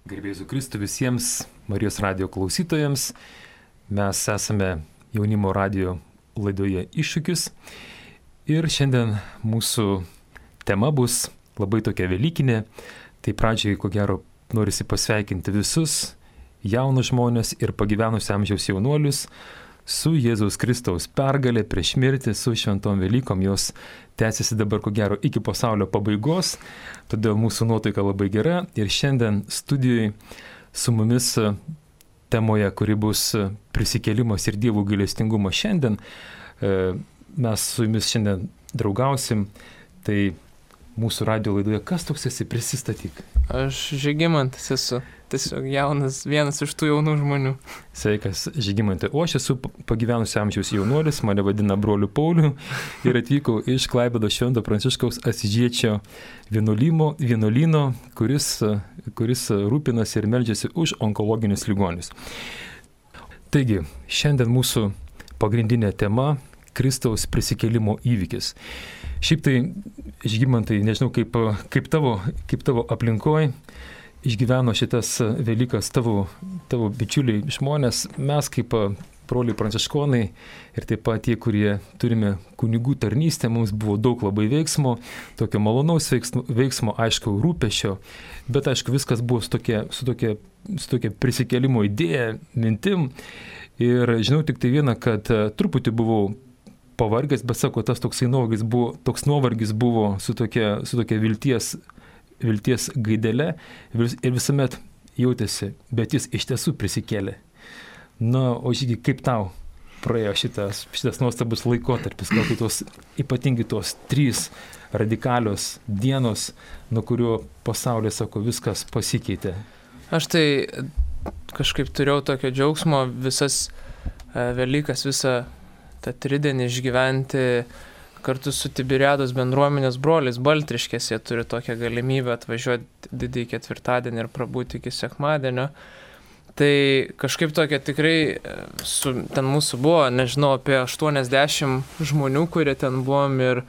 Garbėsiu Kristų visiems Marijos radijo klausytojams. Mes esame jaunimo radijo laidoje Iššūkis. Ir šiandien mūsų tema bus labai tokia velykinė. Tai pradžiai, ko gero, norisi pasveikinti visus jaunus žmonės ir pagyvenusius amžiaus jaunuolius su Jėzaus Kristaus pergalė prieš mirtį, su šventom Velykom. Jos tęsiasi dabar, ko gero, iki pasaulio pabaigos, todėl mūsų nuotaika labai gera. Ir šiandien studijoje su mumis temoje, kuri bus prisikėlimas ir dievų gailestingumas šiandien, mes su jumis šiandien draugausim. Tai mūsų radijo laidoje, kas toks esi, prisistatyk. Aš Žygimantas esu, tiesiog jaunas, vienas iš tų jaunų žmonių. Sveikas, Žygimantai. O aš esu pagyvenusio amžiaus jaunuolis, mane vadina broliu Pauliu ir atvykau iš Klaipėdos Švento Pranciškaus Asyžiečio vienuolyno, kuris rūpinasi ir meldžiasi už onkologinius ligonius. Taigi, šiandien mūsų pagrindinė tema – Kristaus prisikėlimo įvykis. Šiaip tai, Žygimantai, nežinau, kaip tavo aplinkoje išgyveno šitas Velykas tavo bičiuliai žmonės. Mes kaip broliai pranciškonai ir taip pat tie, kurie turime kunigų tarnystę, mums buvo daug labai veiksmo, tokio malonaus veiksmo, aišku, rūpesčio, bet aišku, viskas buvo su tokia prisikėlimo idėja, mintim. Ir žinau tik tai vieną, kad truputį buvau pavargęs, bet sako, tas toks nuovargis buvo su tokia vilties gaidele ir visuomet jautėsi, bet jis iš tiesų prisikėlė. Na, o Žygi, kaip tau praėjo šitas nuostabus laikotarpis, gal tai ypatingai tos 3 radikalios dienos, nuo kurio pasaulyje, sako, viskas pasikeitė? Aš tai kažkaip turėjau tokio džiaugsmo visas Velykas, visą tą tridienį išgyventi kartu su Tiberiados bendruomenės broliais Baltriškės. Jie turi tokią galimybę atvažiuoti didįjį ketvirtadienį ir prabūti iki sekmadienio. Tai kažkaip tokia tikrai, ten mūsų buvo, nežinau, apie 80 žmonių, kurie ten buvom ir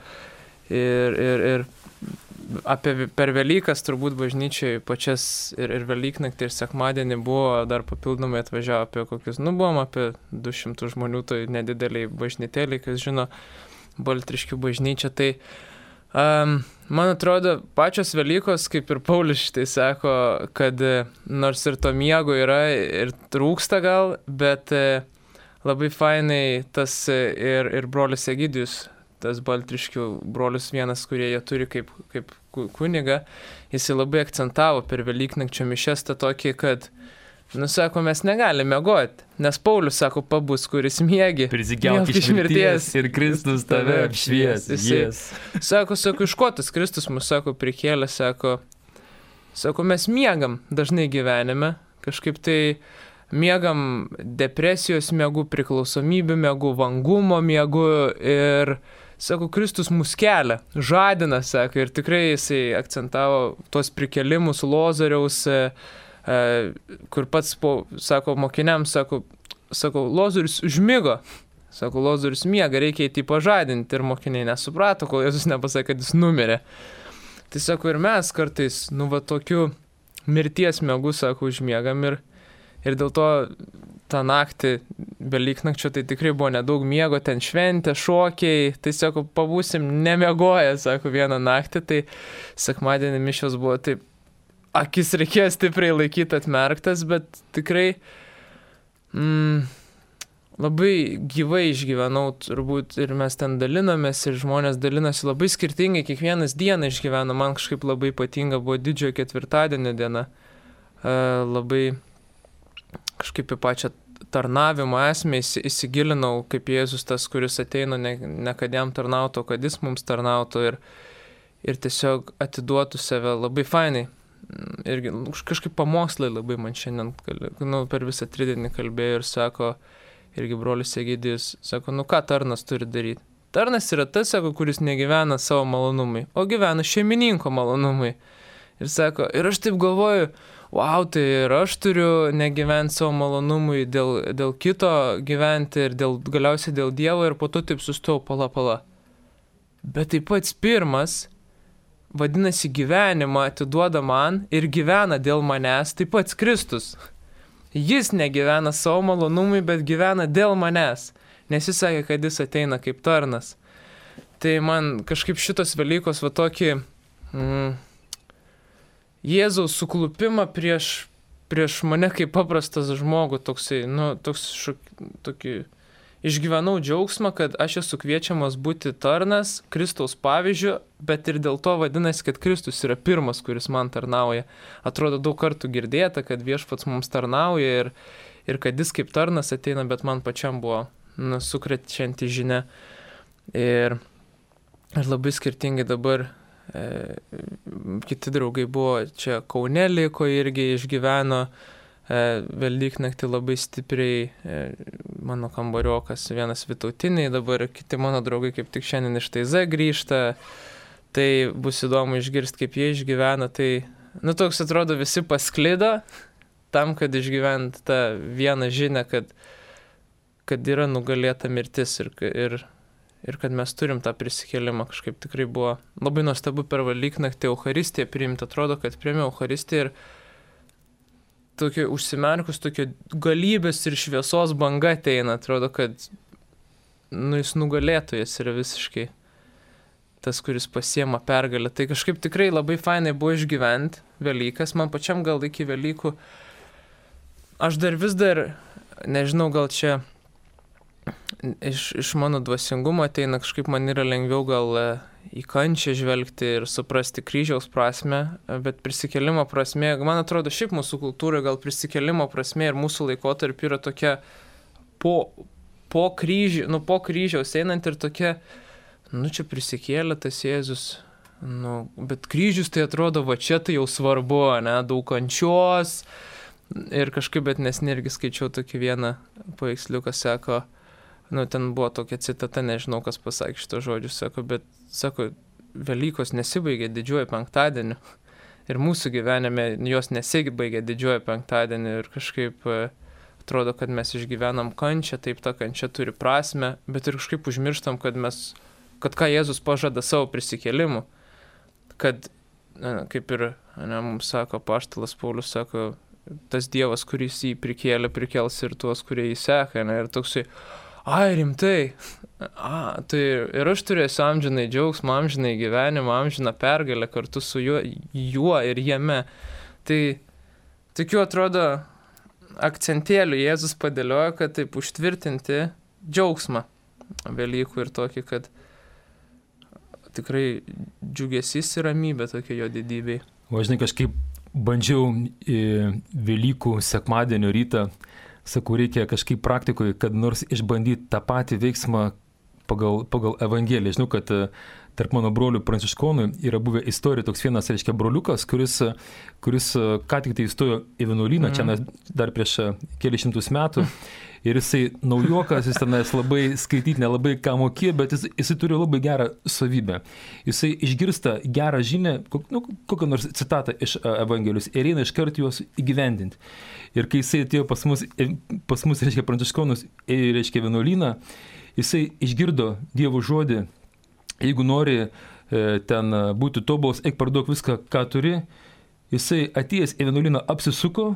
per Velykas turbūt bažnyčiai pačias ir Velyknaktį ir sekmadienį buvo dar papildomai atvažiavo apie kokius, buvom apie 200 žmonių, tai nedideliai bažnytėliai, kas žino Baltriškių bažnyčią. Tai man atrodo, pačios Velykos, kaip ir Paulius šitai sako, kad nors ir to miego yra ir trūksta gal, bet labai fainai tas ir brolis Egidijus, tas Baltriškių brolius vienas, kurie jie turi kaip kuniga, jis labai akcentavo per Velyknakčio mišias tą tokį, kad, sako, mes negalime miegoti, nes Paulius, sako, pabus, kuris miegi. Prisikelk iš mirties ir Kristus tave apšvies. Sako, iš ko tas Kristus mus, sako, prikėlė, sako, mes miegam dažnai gyvenime, kažkaip tai miegam depresijos miegu, priklausomybių miegu, vangumo miegu ir, sako, Kristus mus kelia, žadina, sako, ir tikrai jisai akcentavo tuos prikėlimus Lozoriaus, kur pats, sako, mokiniams, sako, Lozorius užmigo, sako, Lozorius miega, reikia įti pažadinti, ir mokiniai nesuprato, kol Jėzus nepasakė, kad jis numirė. Tai, sako, ir mes kartais, tokiu mirties miegu, sako, užmiegam ir dėl to tą naktį Velyknakčio tai tikrai buvo nedaug miego, ten šventė, šokiai, tai, sako, pabūsim nemiegoję, sako, vieną naktį, tai sekmadienį mišios buvo taip, akis reikėjo stipriai laikyti atmerktas, bet tikrai labai gyvai išgyvenau turbūt ir mes ten dalinomės ir žmonės dalinosi labai skirtingai, kiekvienas dieną išgyveno, man kažkaip labai ypatinga buvo didžiojo ketvirtadienio diena, labai kažkaip į pačią tarnavimo esmę įsigilinau, kaip Jėzus tas, kuris ateina ne kad jam tarnautų, kad jis mums tarnautų ir tiesiog atiduotų save labai fainai. Irgi kažkaip pamokslai labai man šiandien per visą tridienį kalbėjo ir sako, irgi brolis Egidijus, sako, ką tarnas turi daryti? Tarnas yra tas, sako, kuris negyvena savo malonumui, o gyvena šeimininko malonumui. Ir sako, ir aš taip galvoju, wow, tai ir aš turiu negyventi savo malonumui dėl kito gyventi ir galiausiai dėl Dievo, ir po to taip sustojau, pala. Bet tai pats pirmas, vadinasi, gyvenimą atiduoda man ir gyvena dėl manęs, taip pat Kristus. Jis negyvena savo malonumui, bet gyvena dėl manęs, nes jis sakė, kad jis ateina kaip tarnas. Tai man kažkaip šitos Velykos va tokį Jėzaus suklupimą prieš mane kaip paprastas žmogų, toksai, tokį išgyvenau džiaugsmą, kad aš esu kviečiamas būti tarnas Kristaus pavyzdžiu, bet ir dėl to vadinasi, kad Kristus yra pirmas, kuris man tarnauja. Atrodo daug kartų girdėta, kad Viešpats mums tarnauja ir kad jis kaip tarnas ateina, bet man pačiam buvo sukrečianti žinia. Ir labai skirtingai dabar kiti draugai buvo čia Kaune liko irgi išgyveno Velyknaktį labai stipriai, mano kambariokas vienas Vytautiniai, dabar kiti mano draugai kaip tik šiandien iš TZ grįžta, tai bus įdomu išgirsti, kaip jie išgyvena, tai toks atrodo visi pasklido tam, kad išgyvent tą vieną žinią, kad yra nugalėta mirtis ir kad mes turim tą prisikėlimą. Kažkaip tikrai buvo labai nuostabu per Velyknaktį Eucharistiją priimti, atrodo, kad priėmė Eucharistiją ir tokia užsimerkus, tokia galybės ir šviesos banga ateina, atrodo, kad jis nugalėtojas yra visiškai tas, kuris pasiema pergalę. Tai kažkaip tikrai labai fainai buvo išgyventi Velykas, man pačiam gal iki Velykų, aš vis dar, nežinau, gal čia iš mano dvasingumo ateina, kažkaip man yra lengviau gal į kančią žvelgti ir suprasti kryžiaus prasme, bet prisikėlimo prasme, man atrodo, šiaip mūsų kultūroje gal prisikėlimo prasme ir mūsų laikotarpį yra tokia po kryžiaus einant ir tokia, čia prisikėlė tas Jėzus, bet kryžius tai atrodo, va čia tai jau svarbu, daug kančios ir kažkaip, bet nesnirgi skaičiau tokį vieną paveiksliuką, sako, ten buvo tokia citata, nežinau, kas pasakė šito žodžiu, sako, Velykos nesibaigė didžiuoju penktadieniu ir mūsų gyvenime jos nesibaigė didžiuoju penktadieniu ir kažkaip atrodo, kad mes išgyvenam kančią, taip ta kančia turi prasme, bet ir kažkaip užmirštam, kad ką Jėzus pažada savo prisikėlimu, kad, kaip ir mums sako apaštalas Paulius, sako, tas Dievas, kuris jį prikėlė, prikels ir tuos, kurie jį seka, ir toksai, rimtai, tai ir aš turėsiu amžinai džiaugsmą, amžinai gyvenimą, amžiną pergalę kartu su juo ir jame. Tai tokiu atrodo akcentėlių Jėzus padėliojo, kad taip užtvirtinti džiaugsmą Velykų ir tokį, kad tikrai džiugesys ir ramybė tokia jo didybei. O žinai, kažkaip bandžiau Velykų sekmadienio rytą, sakau, reikia kažkaip praktikoje, kad nors išbandyti tą patį veiksmą pagal Evangeliją. Žinau, kad tarp mano brolių pranciškonų yra buvę istorija, toks vienas, reiškia, broliukas, kuris ką tik tai įstojo į vienuolyną, čia dar prieš kelišimtus metų. Ir jisai naujokas, jis tenais labai skaityti, nelabai ką mokė, bet jisai turi labai gerą savybę. Jisai išgirsta gerą žinią, kokią nors citatą iš Evangelijos ir eina iškart juos įgyvendinti. Ir kai jisai atėjo pas mus reiškia, pranciškonus, reiškia, vienuolyną, jisai išgirdo Dievo žodį, jeigu nori ten būti tobulas, eik parduok viską, ką turi, jisai atėjęs į vienuolyną apsisuko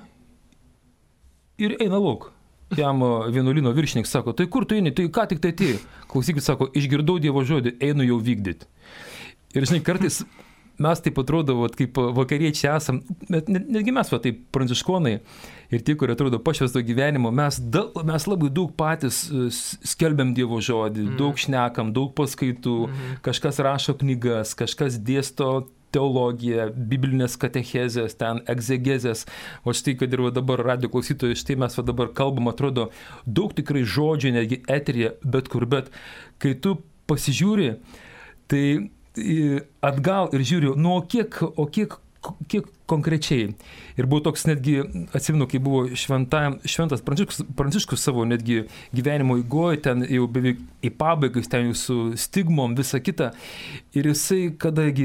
ir eina lauk. Jam vienuolyno viršininkas sako, tai kur tu eini, tai ką tik tai atėjai? Klausykit, sako, išgirdau Dievo žodį, einu jau vykdyti. Ir žinai, kartais mes taip atrodo, kaip vakariečiai esam, netgi mes, taip pranciškonai ir tie, kurie atrodo pašvęsto gyvenimo, mes labai daug patys skelbiam Dievo žodį, daug šnekam, daug paskaitų, kažkas rašo knygas, kažkas dėsto teologiją, biblinės katechezės, ten egzegezės. O štai, kad ir dabar radio klausytojai, štai mes dabar kalbam, atrodo, daug tikrai žodžių, netgi eteryje, bet kur, bet kai tu pasižiūri, tai atgal ir žiūriu, kiek konkrečiai. Ir buvo toks netgi, atsimenu, kai buvo šventas Pranciškus savo netgi gyvenimo eigoje, ten jau beveik į pabaigą, ten jau su stigmom, visa kita. Ir jisai, kadangi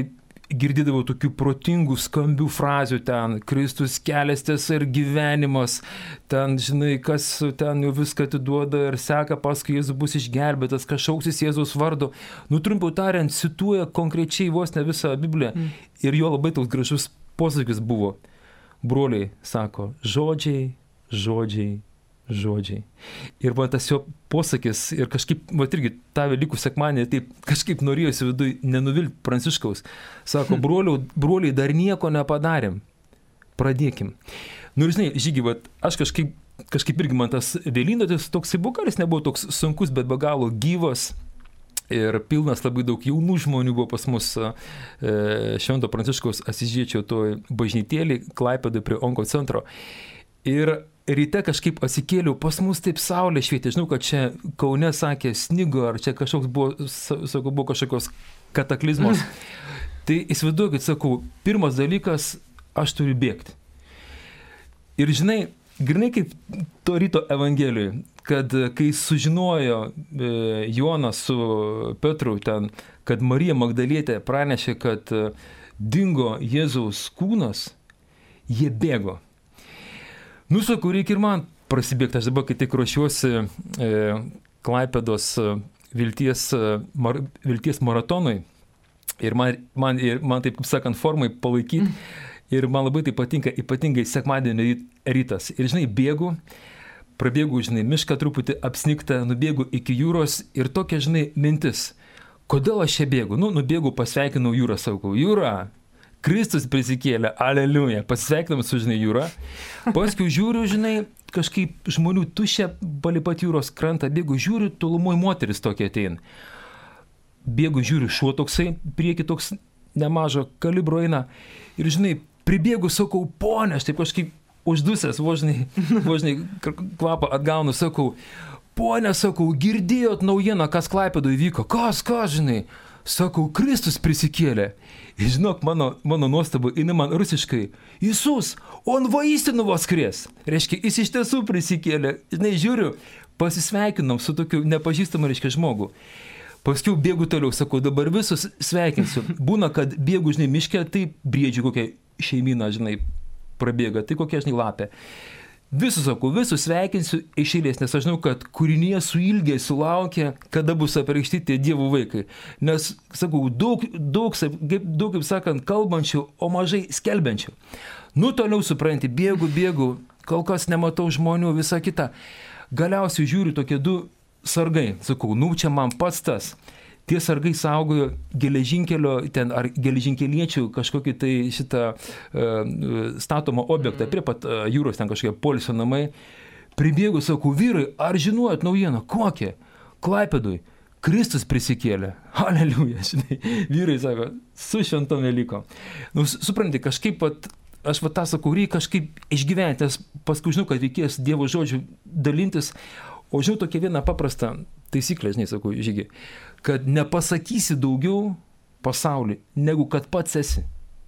girdėdavau tokių protingų, skambių frazių ten, Kristus kelias, tiesa ir gyvenimas, ten, žinai, kas ten jau viską atiduoda ir seka paskui Jėzus bus išgelbėtas, kas šauksis Jėzaus vardu. Nu, trumpiau tariant, cituoja konkrečiai vos ne visą Bibliją. Ir jo labai toks gražus posakis buvo. Broliai, sako, žodžiai, žodžiai, žodžiai. Ir va tas jo posakis, ir kažkaip, va irgi tą Velykų sekmadienį, taip kažkaip norėjusi vidui nenuvilti Pranciškaus. Sako, broliai, dar nieko nepadarėm. Pradėkim. Nu ir žinai, Žygi, va, aš kažkaip irgi man tas vėlynotis toks bukaris nebuvo toks sunkus, bet be galo gyvas. Ir pilnas labai daug jaunų žmonių buvo pas mus Švento Pranciškaus Asyžiečio toj bažnytėlį Klaipėdoj prie Onkocentro. Ir ryte kažkaip atsikėliau, pas mus taip saulė švietė, žinau, kad čia Kaune sakė snigo, ar čia kažkoks buvo kažkokios kataklizmos. Tai įsivaizduokit, sakau, pirmas dalykas, aš turiu bėgti. Ir žinai, grinai kaip to ryto Evangelijoje, kad kai sužinojo Jonas su Petru ten, kad Marija Magdalietė pranešė, kad dingo Jėzaus kūnas, jie bėgo. Nu, sakau, reikia ir man prasibėgti. Aš dabar, kai tik ruošiuosi Klaipėdos vilties maratonui ir man taip, kaip sakant, formai palaikyti. Ir man labai tai patinka, ypatingai sekmadienio rytas. Ir, žinai, prabėgu, žinai, mišką truputį apsniktą, nubėgu iki jūros ir tokia, žinai, mintis. Kodėl aš čia bėgu? Nu, nubėgu, pasveikinau jūrą, sakau, jūra. Kristus prisikėlė, aleliuja, pasveikinam su, žinai, jūra. Paskui žiūriu, žinai, kažkaip žmonių tušia palipat jūros krantą, bėgu, žiūriu, tolumoj moteris tokia ateina. Bėgu, žiūriu, šuo toksai, prieki toks nemažo kalibro eina. Ir, žinai, pribėgu, sakau, ponė, aš taip kažkaip uždusęs, vožnai kvapą atgaunu, sakau, ponė, sakau, girdėjot naujieną, kas Klaipėdoje vyko, kas, žinai. Sakau, Kristus prisikėlė. Ir žinok, mano nuostabu, jinai man rusiškai, Isus, on vaistinu voskries. Reiškia, jis iš tiesų prisikėlė. Žinai, žiūriu, pasisveikinam su tokiu nepažįstamu, reiškia, žmogu. Paskiau bėgu toliau, sakau, dabar visus sveikinsiu. Būna, kad bėgu, žinai, miške, tai briedžių kokia šeimyna, žinai, prabėga, tai kokia, žinai, lapė. Visus, sakau, visus sveikinsiu iš eilės, nes aš žinau, kad kūrinėje su ilgesiu laukia, kada bus apreikšti tie Dievo vaikai. Nes, sakau, daug, kaip sakant, kalbančių, o mažai skelbiančių. Nu, toliau supranti, bėgu, kol kas nematau žmonių, visą kitą. Galiausiai žiūriu tokie du sargai, sakau, nu, čia man pats tas. Tie sargai saugojo geležinkelio, ten, ar geležinkeliečių kažkokį tai šitą statomą objektą, prie pat jūros, ten kažkokie poilsio namai. Pribėgu, sakau, vyrai, ar žinojot naujieną? Kokią? Klaipėdoj. Kristus prisikėlė. Aleliuja, žinai. Vyrai sako, su šventom Velykom. Nu, supranti, kažkaip aš tą sakau, reikia kažkaip išgyventi, nes paskui žinau, kad reikės Dievo žodžių dalintis. O žinau tokia viena paprasta taisyklė, žinai, sakau, Žygi, kad nepasakysi daugiau pasauliui, negu kad pats esi.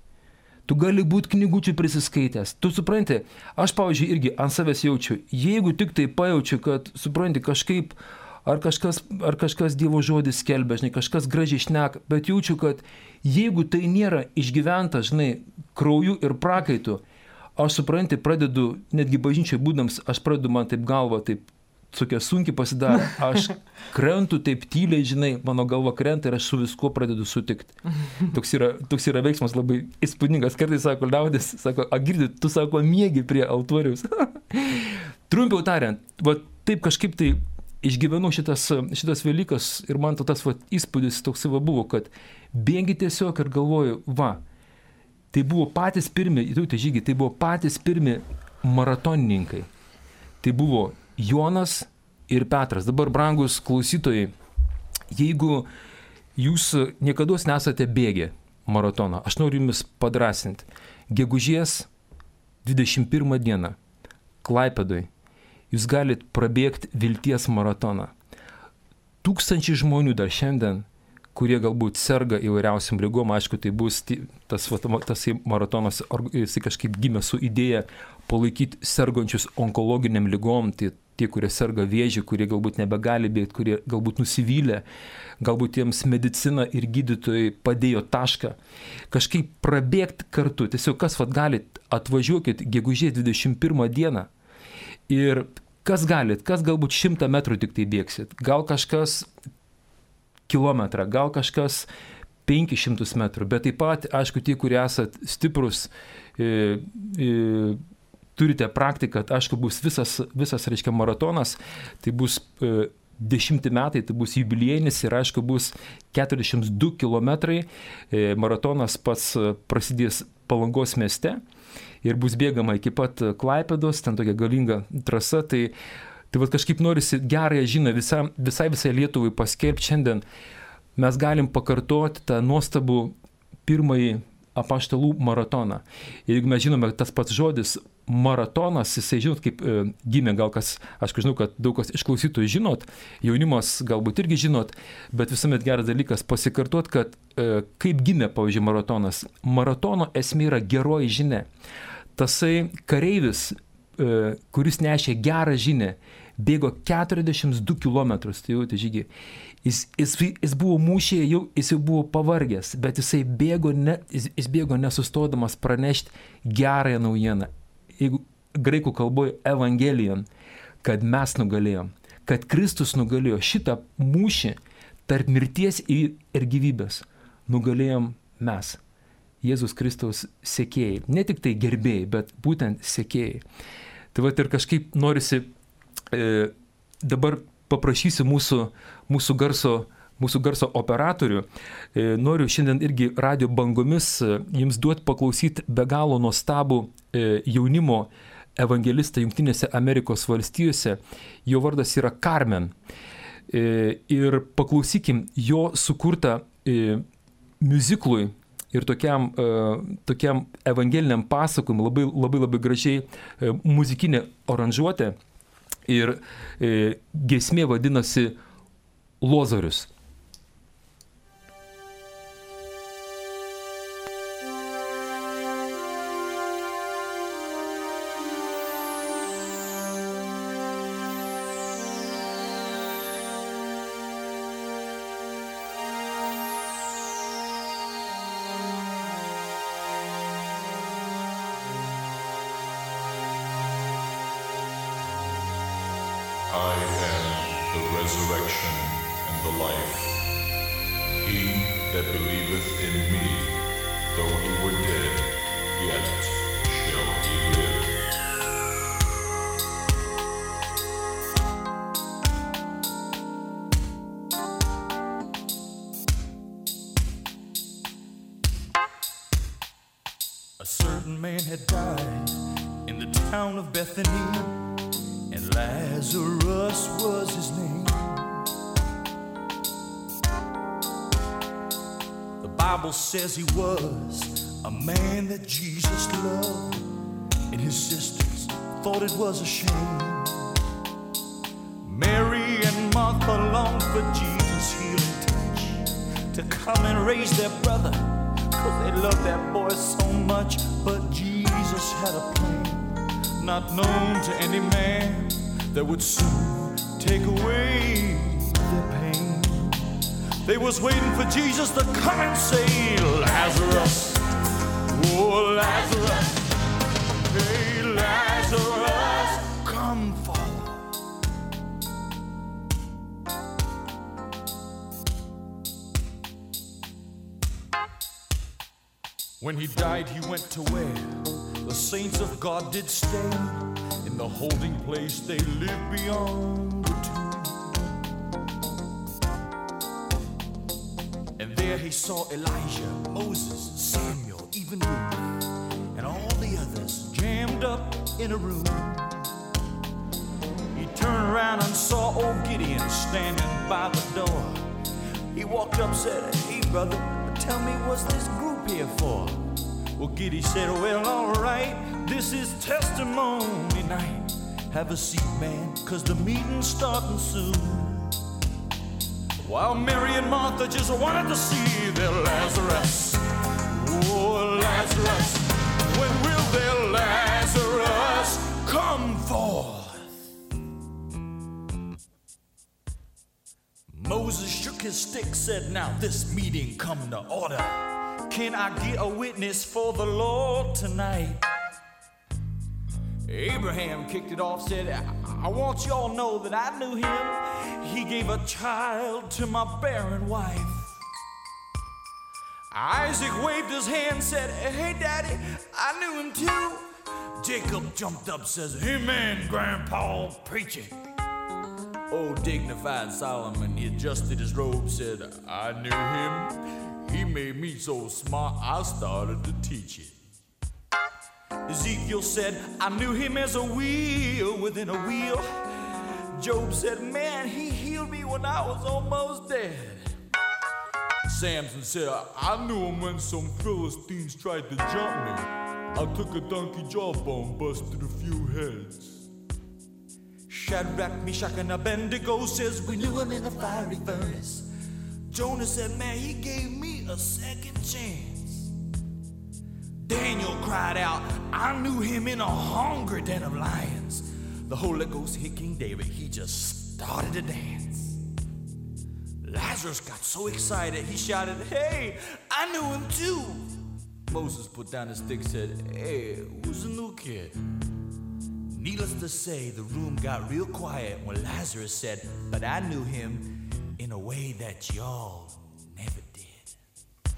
Tu gali būti knygučių prisiskaitęs. Tu supranti, aš, pavyzdžiui, irgi ant savęs jaučiu, jeigu tik tai pajaučiu, kad, supranti, kažkaip, ar kažkas Dievo žodis skelbia, žinai, kažkas gražiai šneka, bet jaučiu, kad jeigu tai nėra išgyventa, žinai, krauju ir prakaitu, aš, supranti, pradedu, netgi bažnyčiai būdams, aš pradedu man taip galva, taip, tokia sunkiai pasidaro, aš krentu taip tyliai, žinai, mano galva krenta ir aš su viskuo pradedu sutikti. Toks yra veiksmas labai įspūdingas. Kartais sako, liaudis, sako, girdi, tu sako, miegi prie altoriaus. Trumpiau tariant, va, taip kažkaip tai išgyvenu šitas Velykas ir man tas va, įspūdis toks va buvo, kad bėgi tiesiog ir galvoju, va, tai buvo patys pirmi, Žygi, tai buvo patys pirmi maratonininkai. Tai buvo Jonas ir Petras. Dabar, brangus klausytojai, jeigu jūs niekados nesate bėgę maratoną, aš noriu jumis padrąsinti. Gegužės 21 dieną Klaipėdoj jūs galite prabėgti vilties maratoną. 1000 žmonių dar šiandien, kurie galbūt serga įvairiausiam ligom, aišku, tai bus tas maratonas, jis kažkaip gimė su idėja palaikyti sergančius onkologiniam ligom, tai tie, kurie serga vėžiu, kurie galbūt nebegali bėgti, kurie galbūt nusivylę, galbūt jiems medicina ir gydytojai padėjo tašką. Kažkaip prabėgti kartu. Tiesiog kas galit, atvažiuokit gegužės 21 dieną ir kas galit, kas galbūt 100 metrų tik tai bėgsit, gal kažkas kilometrą, gal kažkas 500 metrų, bet taip pat, aišku, tie, kurie esat stiprus, turite praktiką, aišku, bus visas reiškia, maratonas, tai bus 10 metai, tai bus jubiliejinis ir, aišku, bus 42 kilometrai, maratonas pats prasidės Palangos mieste ir bus bėgama iki pat Klaipėdos, ten tokia galinga trasa, tai kažkaip norisi gerąją žinią visai Lietuvai paskelbti šiandien. Mes galim pakartoti tą nuostabų pirmąjį apaštalų maratoną. Ir jeigu mes žinome, tas pats žodis maratonas, jisai žinot, kaip gimė, gal kas, aš žinau, kad daug kas iš klausytojų žinot, jaunimas galbūt irgi žinot, bet visuomet geras dalykas pasikartot, kad kaip gimė, pavyzdžiui, maratonas. Maratono esmė yra geroji žinia. Tasai kareivis, kuris nešė gerą žinią, bėgo 42 kilometrus, tai jau tai žygiai. Jis buvo mūšyje, jis jau buvo pavargęs, bet jis bėgo nesustodamas pranešti gerąją naujieną. Jeigu graikų kalboje evangelijon, kad mes nugalėjom, kad Kristus nugalėjo šitą mūšį tarp mirties ir gyvybės. Nugalėjom mes, Jėzus Kristaus sekėjai. Ne tik tai gerbėjai, bet būtent sekėjai. Tai ir kažkaip norisi dabar paprašysiu mūsų garso operatorių. Noriu šiandien irgi radio bangomis jums duoti paklausyti be galo nuostabų jaunimo evangelistą Jungtinėse Amerikos valstijose. Jo vardas yra Carmen. Ir paklausykim jo sukurtą miuziklui ir tokiam evangeliniam pasakojimui labai gražiai muzikinė aranžuotė. Ir giesmė vadinasi Lozorius. I am the resurrection and the life. He that believeth in me, though he were dead, yet shall he live. A certain man had died in the town of Bethany, and Lazarus was his name. The Bible says he was a man that Jesus loved, and his sisters thought it was a shame. Mary and Martha longed for Jesus' healing touch to come and raise their brother, 'cause they loved that boy so much. But Jesus had a plan not known to any man that would soon take away their pain. They was waiting for Jesus to come and say, Lazarus, oh Lazarus, hey Lazarus, come forth. When he died, he went to where the saints of God did stay. In the holding place they live beyond the tomb. And there he saw Elijah, Moses, Samuel, even Ruth, and all the others jammed up in a room. He turned around and saw old Gideon standing by the door. He walked up and said, hey brother, tell me what's this group here for? Well, Gideon said, well, all right, this is testimony night. Have a seat, man, 'cause the meeting's starting soon. While Mary and Martha just wanted to see their Lazarus. Oh, Lazarus, when will their Lazarus come forth? his stick, said, now this meeting come to order. Can I get a witness for the Lord tonight? Abraham kicked it off, said, I want y'all to know that I knew him. He gave a child to my barren wife. Isaac waved his hand, said, hey, Daddy, I knew him too. Jacob jumped up, says, amen, Grandpa, preach it. Old dignified Solomon, he adjusted his robe, said, I knew him. He made me so smart, I started to teach it. Ezekiel said, I knew him as a wheel within a wheel. Job said, man, he healed me when I was almost dead. Samson said, I knew him when some Philistines tried to jump me. I took a donkey jawbone, busted a few heads. Shadrach, Meshach, and Abednego says, we knew him in a fiery furnace. Jonah said, man, he gave me a second chance. Daniel cried out, I knew him in a hunger den of lions. The Holy Ghost hit King David, he just started to dance. Lazarus got so excited, he shouted, hey, I knew him too. Moses put down his stick and said, hey, who's the new kid? Needless to say, the room got real quiet when Lazarus said, but I knew him in a way that y'all never did.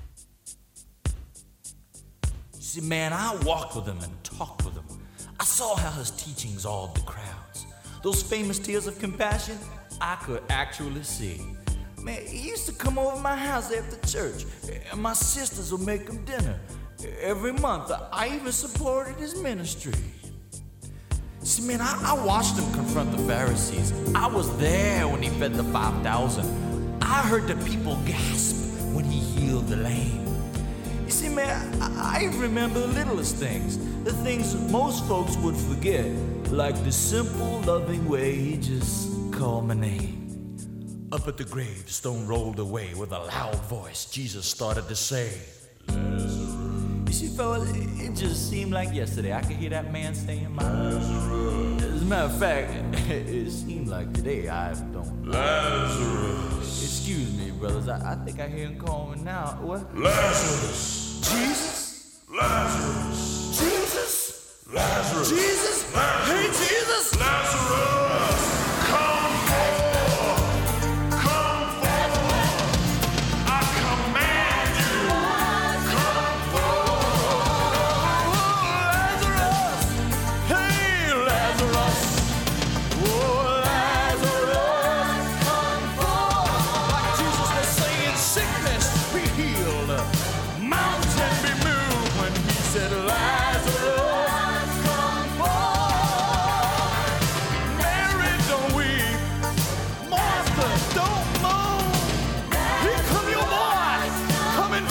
See, man, I walked with him and talked with him. I saw how his teachings awed the crowds. Those famous tears of compassion, I could actually see. Man, he used to come over my house after church, and my sisters would make him dinner. Every month, I even supported his ministry. See, man, I watched him confront the Pharisees. I was there when he fed the 5,000. I heard the people gasp when he healed the lame. You see, man, I remember the littlest things, the things that most folks would forget, like the simple, loving way he just called my name. Up at the grave, stone rolled away. With a loud voice, Jesus started to say, Lazarus. You see, fellas, it just seemed like yesterday. I could hear that man saying, Lazarus. As a matter of fact, it seemed like today. I don't. Lazarus. Excuse me, brothers. I think I hear him calling now. What? Lazarus. Jesus? Lazarus. Jesus? Lazarus. Jesus? Lazarus. Hey, Jesus? Lazarus. Come forth. Come forth. I command you. Come forth. Lazarus! Hey, Lazarus! Oh, Lazarus, come forth! Like Jesus was saying, sickness be healed, mountain be moved. When he said, Lazarus, come forth! Mary, don't weep. Martha, don't moan. Here come your boy, coming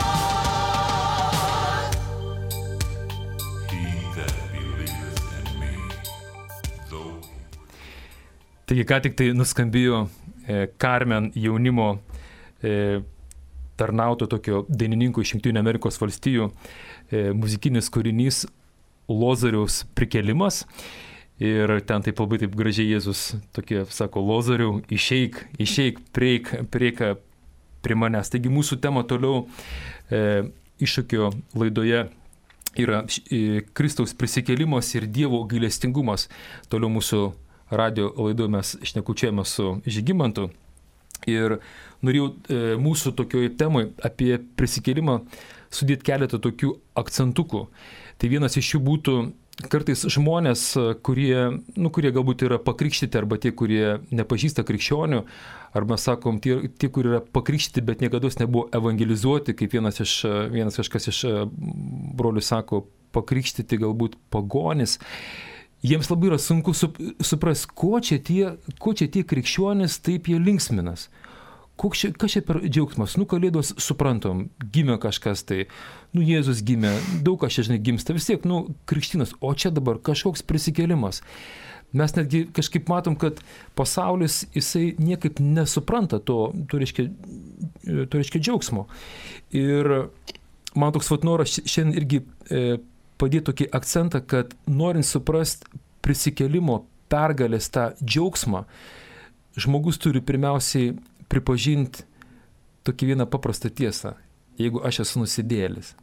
forth! He that believeth in me, though Taigi ką tik tai nuskambėjo Carmen jaunimo tarnauto tokio dainininko iš Jungtinių Amerikos valstijų muzikinis kūrinys Lozoriaus prikėlimas. Ir ten taip labai taip gražiai Jėzus tokie sako, Lozoriau, išeik, prieik prie manęs. Taigi mūsų tema toliau iššūkio laidoje yra Kristaus prisikėlimas ir Dievo gailestingumas. Toliau mūsų radio laidoje mes šnekučiame su Žygimantu. Ir norėjau mūsų tokioj temai apie prisikėlimą sudėti keletą tokių akcentukų. Tai vienas iš jų būtų kartais žmonės, kurie galbūt yra pakrikštyti, arba tie, kurie nepažįsta krikščionių, arba mes sakom, tie, kurie yra pakrikštyti, bet niekada nebuvo evangelizuoti, kaip vienas kažkas iš brolių sako, pakrikštyti galbūt pagonis. Jiems labai yra sunku supras, ko čia tie krikščionys taip jie linksminas. Kas čia per džiaugsmas? Kalėdos suprantam, gimė kažkas tai, Jėzus gimė, daug kas čia gimsta, vis tiek, krikštynas, o čia dabar kažkoks prisikėlimas. Mes netgi kažkaip matom, kad pasaulis, jisai niekaip nesupranta to reiškia džiaugsmo. Ir man toks noras šiandien irgi padėti tokį akcentą, kad norint suprast prisikėlimo pergalės tą džiaugsmą, žmogus turi pirmiausiai pripažinti tokį vieną paprastą tiesą, jeigu aš esu nusidėjėlis.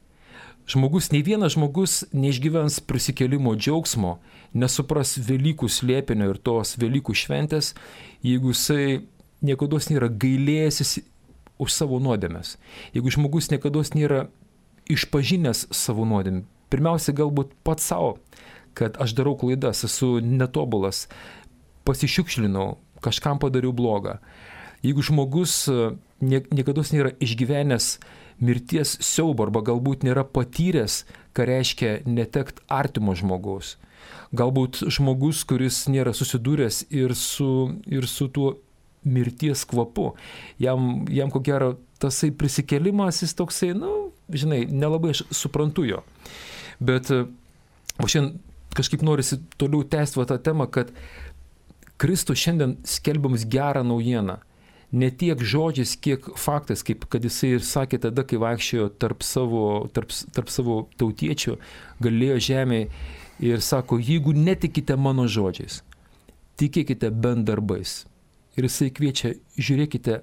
Nei vienas žmogus neišgyvens prisikėlimo džiaugsmo, nesupras Velykų slėpinio ir tos Velykų šventės, jeigu jisai niekada nėra gailėjęsis už savo nuodėmes. Jeigu žmogus niekada nėra išpažinęs savo nuodėmę, pirmiausia galbūt pats savo, kad aš darau klaidas, esu netobulas, pasišiukšlinau, kažkam padariau blogą. Jeigu žmogus niekada nėra išgyvenęs mirties siaubo arba galbūt nėra patyręs, ką reiškia netekt artimo žmogaus. Galbūt žmogus, kuris nėra susidūręs ir su tuo mirties kvapu. Jam ko gero tasai prisikėlimas, jis toksai, nelabai aš suprantu jo. Bet šiandien kažkaip norisi toliau tęsti tą temą, kad Kristus šiandien skelbia mums gerą naujieną. Ne tiek žodžiais, kiek faktas, kaip kad jisai ir sakė tada, kai vaikščiojo tarp savo tautiečių, galėjo žemėje ir sako, jeigu netikite mano žodžiais, tikėkite bent darbais. Ir jisai kviečia, žiūrėkite,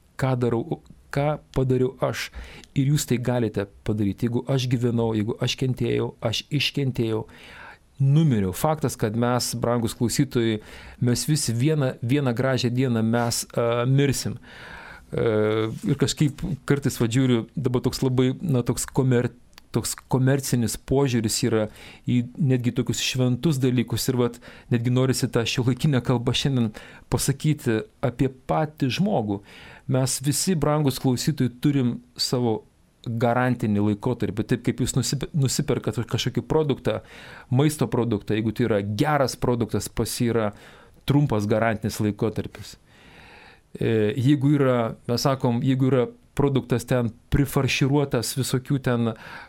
ką padariau aš ir jūs tai galite padaryti. Jeigu aš gyvenau, jeigu aš kentėjau, aš iškentėjau, numiriau. Faktas, kad mes, brangus klausytojai, mes visi vieną gražią dieną mes mirsim. Ir kažkaip kartais žiūriu, dabar toks labai, toks komercinis požiūris yra į netgi tokius šventus dalykus ir netgi norisi tą šiuolaikinę kalbą šiandien pasakyti apie patį žmogų. Mes visi, brangus klausytojai, turim savo garantinį laikotarpį, taip kaip jūs nusiperkat kažkokį produktą, maisto produktą, jeigu tai yra geras produktas, pas jį yra trumpas garantinis laikotarpis. Jeigu yra produktas ten prifarširuotas visokių ten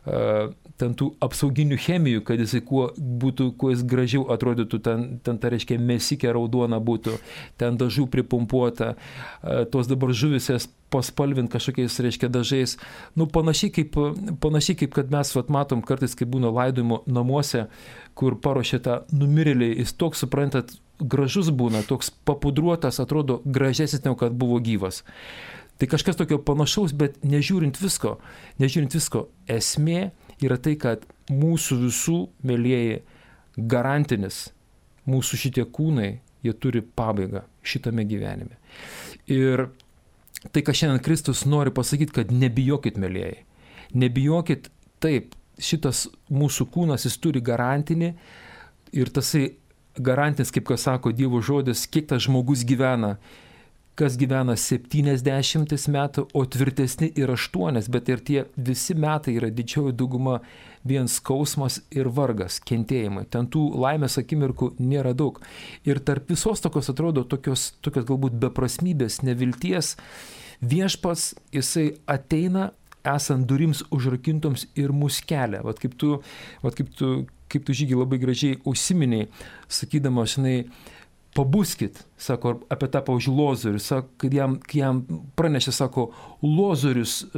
tų apsauginių chemijų, kad jisai kuo jis gražiau atrodytų, ten ta reiškia mesikė raudona būtų, ten dažų pripumpuota, tos dabar žuvisės paspalvint kažkokiais, reiškia, dažais. Panašiai kaip kad mes matom kartais, kai būna laidojimo namuose, kur paruošia tą numirėlį, jis toks, suprantat, gražus būna, toks papudruotas, atrodo gražesnis, negu kad buvo gyvas. Tai kažkas tokio panašaus, bet nežiūrint visko, esmė yra tai, kad mūsų visų, mėlyjeji, garantinis, mūsų šitie kūnai, jie turi pabaigą šitame gyvenime. Ir tai, ką šiandien Kristus nori pasakyti, kad nebijokit, mėlyjeji. Nebijokit, taip, šitas mūsų kūnas, jis turi garantinį ir tasai garantinis, kaip kas sako Dievo žodis, kiek tas žmogus gyvena. Kas gyvena 70 metų, o tvirtesni ir 8, bet ir tie visi metai yra didžioji dauguma vien skausmas ir vargas, kentėjimai. Ten tų laimės akimirkų nėra daug. Ir tarp visos tokios atrodo tokios galbūt beprasmybės, nevilties, Viešpats jisai ateina esant durims užrakintoms ir mus kelia. Kaip tu Žygi labai gražiai užsiminiai, sakydama, pabuskit, sako, apie tą pavyzdžiui Lozorių, sako, kai jam pranešė, sako, Lozorius,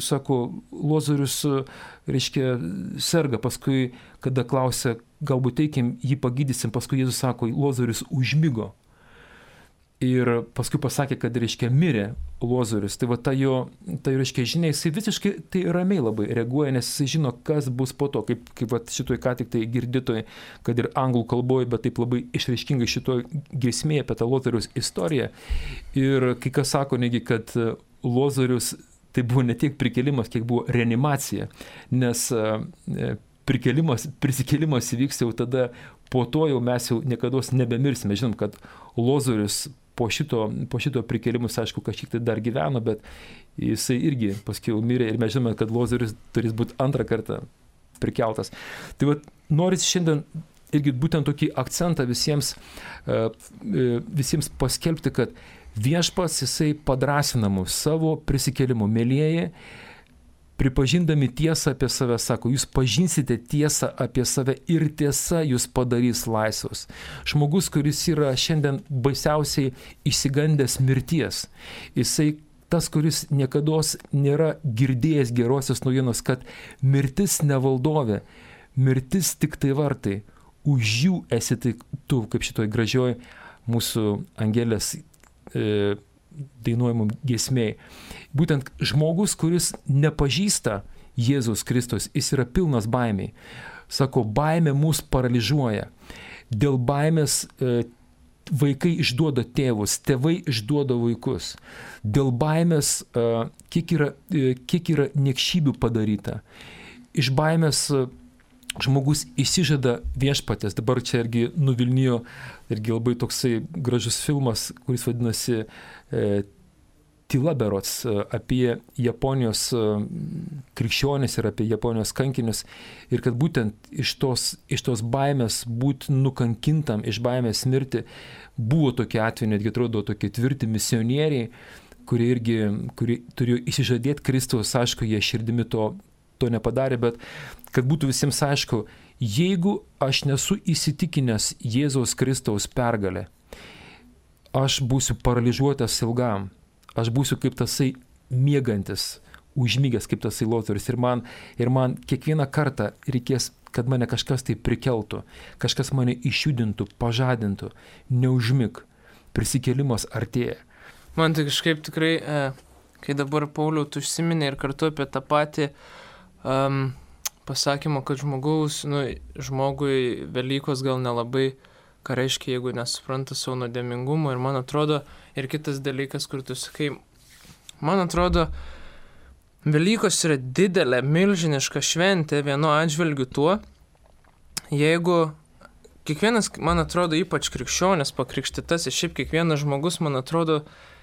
reiškia, serga, paskui, kada klausė, galbūt eikim, jį pagydysim, paskui Jėzus sako, Lozorius užmigo. Ir paskui pasakė, kad, reiškia, mirė Lozorius. Tai reiškia, žinia, jisai visiškai tai ramiai labai reaguoja, nes jisai žino, kas bus po to, kaip šitoj ką tik tai girdėtoj, kad ir anglų kalboje, bet taip labai išraiškingai šitoj giesmėje apie tą Lozoriaus istoriją. Ir kai kas sako, negi, kad Lozorius tai buvo ne tiek prikėlimas, kiek buvo reanimacija, nes prisikėlimas įvyks jau tada, po to jau mes jau niekados nebemirsime. Žinom, kad Lozorius po šito prikėlimus, aišku, kažkiek tai dar gyveno, bet jisai irgi paskui mirė ir mes žinome, kad Lozorius turės būti antrą kartą prikeltas. Tai norisi šiandien irgi būtent tokį akcentą visiems paskelbti, kad Viešpats jisai padrąsina mus savo prisikėlimu. Mėlyjeji, pripažindami tiesą apie save, sako, jūs pažinsite tiesą apie save ir tiesa jūs padarys laisvus. Žmogus, kuris yra šiandien baisiausiai išsigandęs mirties, jisai tas, kuris niekados nėra girdėjęs gerosios naujienos, kad mirtis nevaldovė, mirtis tik tai vartai, už jų esi tai tu, kaip šitoj gražioj mūsų Angelės dainuojamam giesmėj. Būtent žmogus, kuris nepažįsta Jėzus Kristus, jis yra pilnas baimiai. Sako, baimė mus paralyžiuoja. Dėl baimės vaikai išduoda tėvus, tėvai išduoda vaikus. Dėl baimės kiek yra niekšybių padaryta. Iš baimės žmogus įsižada viešpatės. Dabar čia irgi nuvilnijo irgi labai toksai gražus filmas, kuris vadinasi Tyla berods, apie Japonijos krikščionis ir apie Japonijos kankinius. Ir kad būtent iš tos baimės būti nukankintam, iš baimės mirti, buvo tokie atveju, netgi atrodo tokie tvirti misionieriai, kurie turėjo įsižadėti Kristaus, aišku, jie širdimi to nepadarė, bet kad būtų visiems aišku, jeigu aš nesu įsitikinęs Jėzaus Kristaus pergalę, aš būsiu paralyžiuotas ilgam, aš būsiu kaip tasai miegantis, užmygęs kaip tasai Lozorius ir man kiekvieną kartą reikės, kad mane kažkas tai prikeltų, kažkas mane išjudintų, pažadintų, neužmig, prisikėlimas artėja. Man tai kažkaip tikrai, kai dabar Pauliau tu užsiminė ir kartu apie tą patį pasakymą, kad žmogui Velykos gal nelabai ką reiškia, jeigu nesupranta savo nuodėmingumo. Ir man atrodo, ir kitas dalykas, kur tu sakai, man atrodo, Velykos yra didelė, milžiniška šventė vienu atžvilgiu tuo, jeigu kiekvienas, man atrodo, ypač krikščionis, pakrikštytas, ir šiaip kiekvienas žmogus, man atrodo,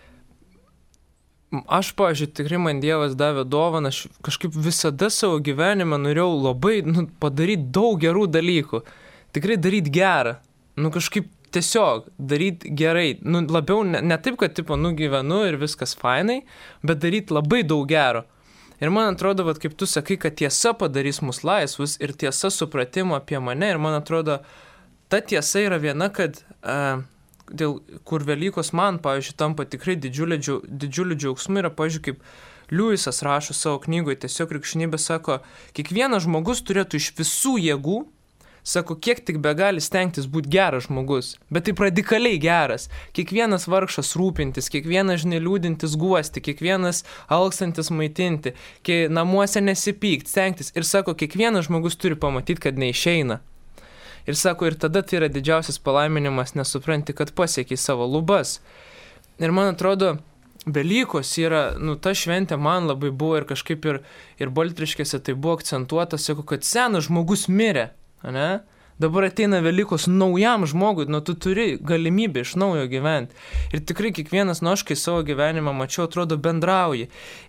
aš, pavyzdžiui, tikrai man Dievas davė dovaną, aš kažkaip visada savo gyvenime norėjau labai padaryti daug gerų dalykų, tikrai daryti gerą. Kažkaip tiesiog daryti gerai, labiau ne taip, kad gyvenu ir viskas fainai, bet daryti labai daug gero. Ir man atrodo, kaip tu sakai, kad tiesa padarys mus laisvus ir tiesa supratimo apie mane, ir man atrodo, ta tiesa yra viena, kad kur Velykos man, pavyzdžiui, tampa tikrai didžiuliu džiaugsmu, yra, pavyzdžiui, kaip Liujisas rašo savo knygoje, tiesiog krikščionybė sako, kiekvienas žmogus turėtų iš visų jėgų, sako, kiek tik begali stengtis būti geras žmogus, bet taip radikaliai geras. Kiekvienas vargšas rūpintis, kiekvienas liūdintis guosti, kiekvienas alkstantis maitinti, namuose nesipykti, stengtis. Ir sako, kiekvienas žmogus turi pamatyti, kad neišeina. Ir sako, ir tada tai yra didžiausias palaiminimas, nesupranti, kad pasiekiai savo lubas. Ir man atrodo, Velykos yra, ta šventė man labai buvo ir kažkaip ir Baltriškėse tai buvo akcentuota, sako, kad senas žmogus mirė. Ne? Dabar ateina Velykos naujam žmogui, tu turi galimybę iš naujo gyventi. Ir tikrai kiekvienas, aš kai savo gyvenimą mačiau, atrodo bendrauji.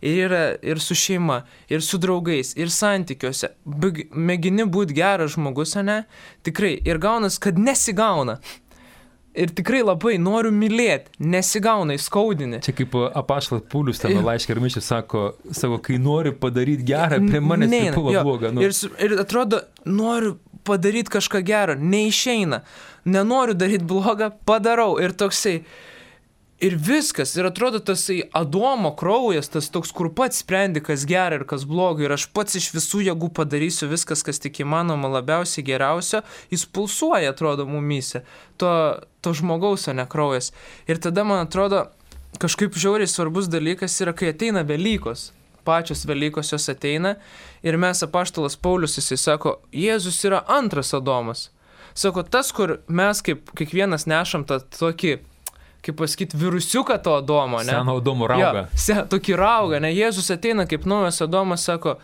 Ir su šeima, ir su draugais, ir santykiuose. Mėgini būti geras žmogus, ne? Tikrai. Ir gaunas, kad nesigauna. Ir tikrai labai noriu mylėti, nesigauna, įskaudini. Čia kaip apaštalas Paulius tame laiške Romičiui sako, kai nori padaryti gerą, prie manęs pripula bloga. Ir atrodo, noriu padaryti kažką gero, neišeina. Nenoriu daryti blogą, padarau. Ir toksai, ir viskas. Ir atrodo tasai Adomo kraujas, tas toks, kur pats sprendi, kas gera ir kas bloga. Ir aš pats iš visų jėgų padarysiu viskas, kas tik įmanoma labiausiai geriausio. Jis pulsuoja, atrodo, mumyse. To žmogaus, o ne kraujas. Ir tada, man atrodo, kažkaip žiauriai svarbus dalykas yra, kai ateina Velykos. Pačios Velykos jos ateina ir mes apaštalas Paulius, jisai sako, Jėzus yra antras Adomas. Sako, tas, kur mes kaip kiekvienas nešam tą tokį, kaip pasakyti, virusiuką to Adomo, ne? Seno Adomo raugą. Tokį raugą, ne? Jėzus ateina kaip naujas Adomas, sako,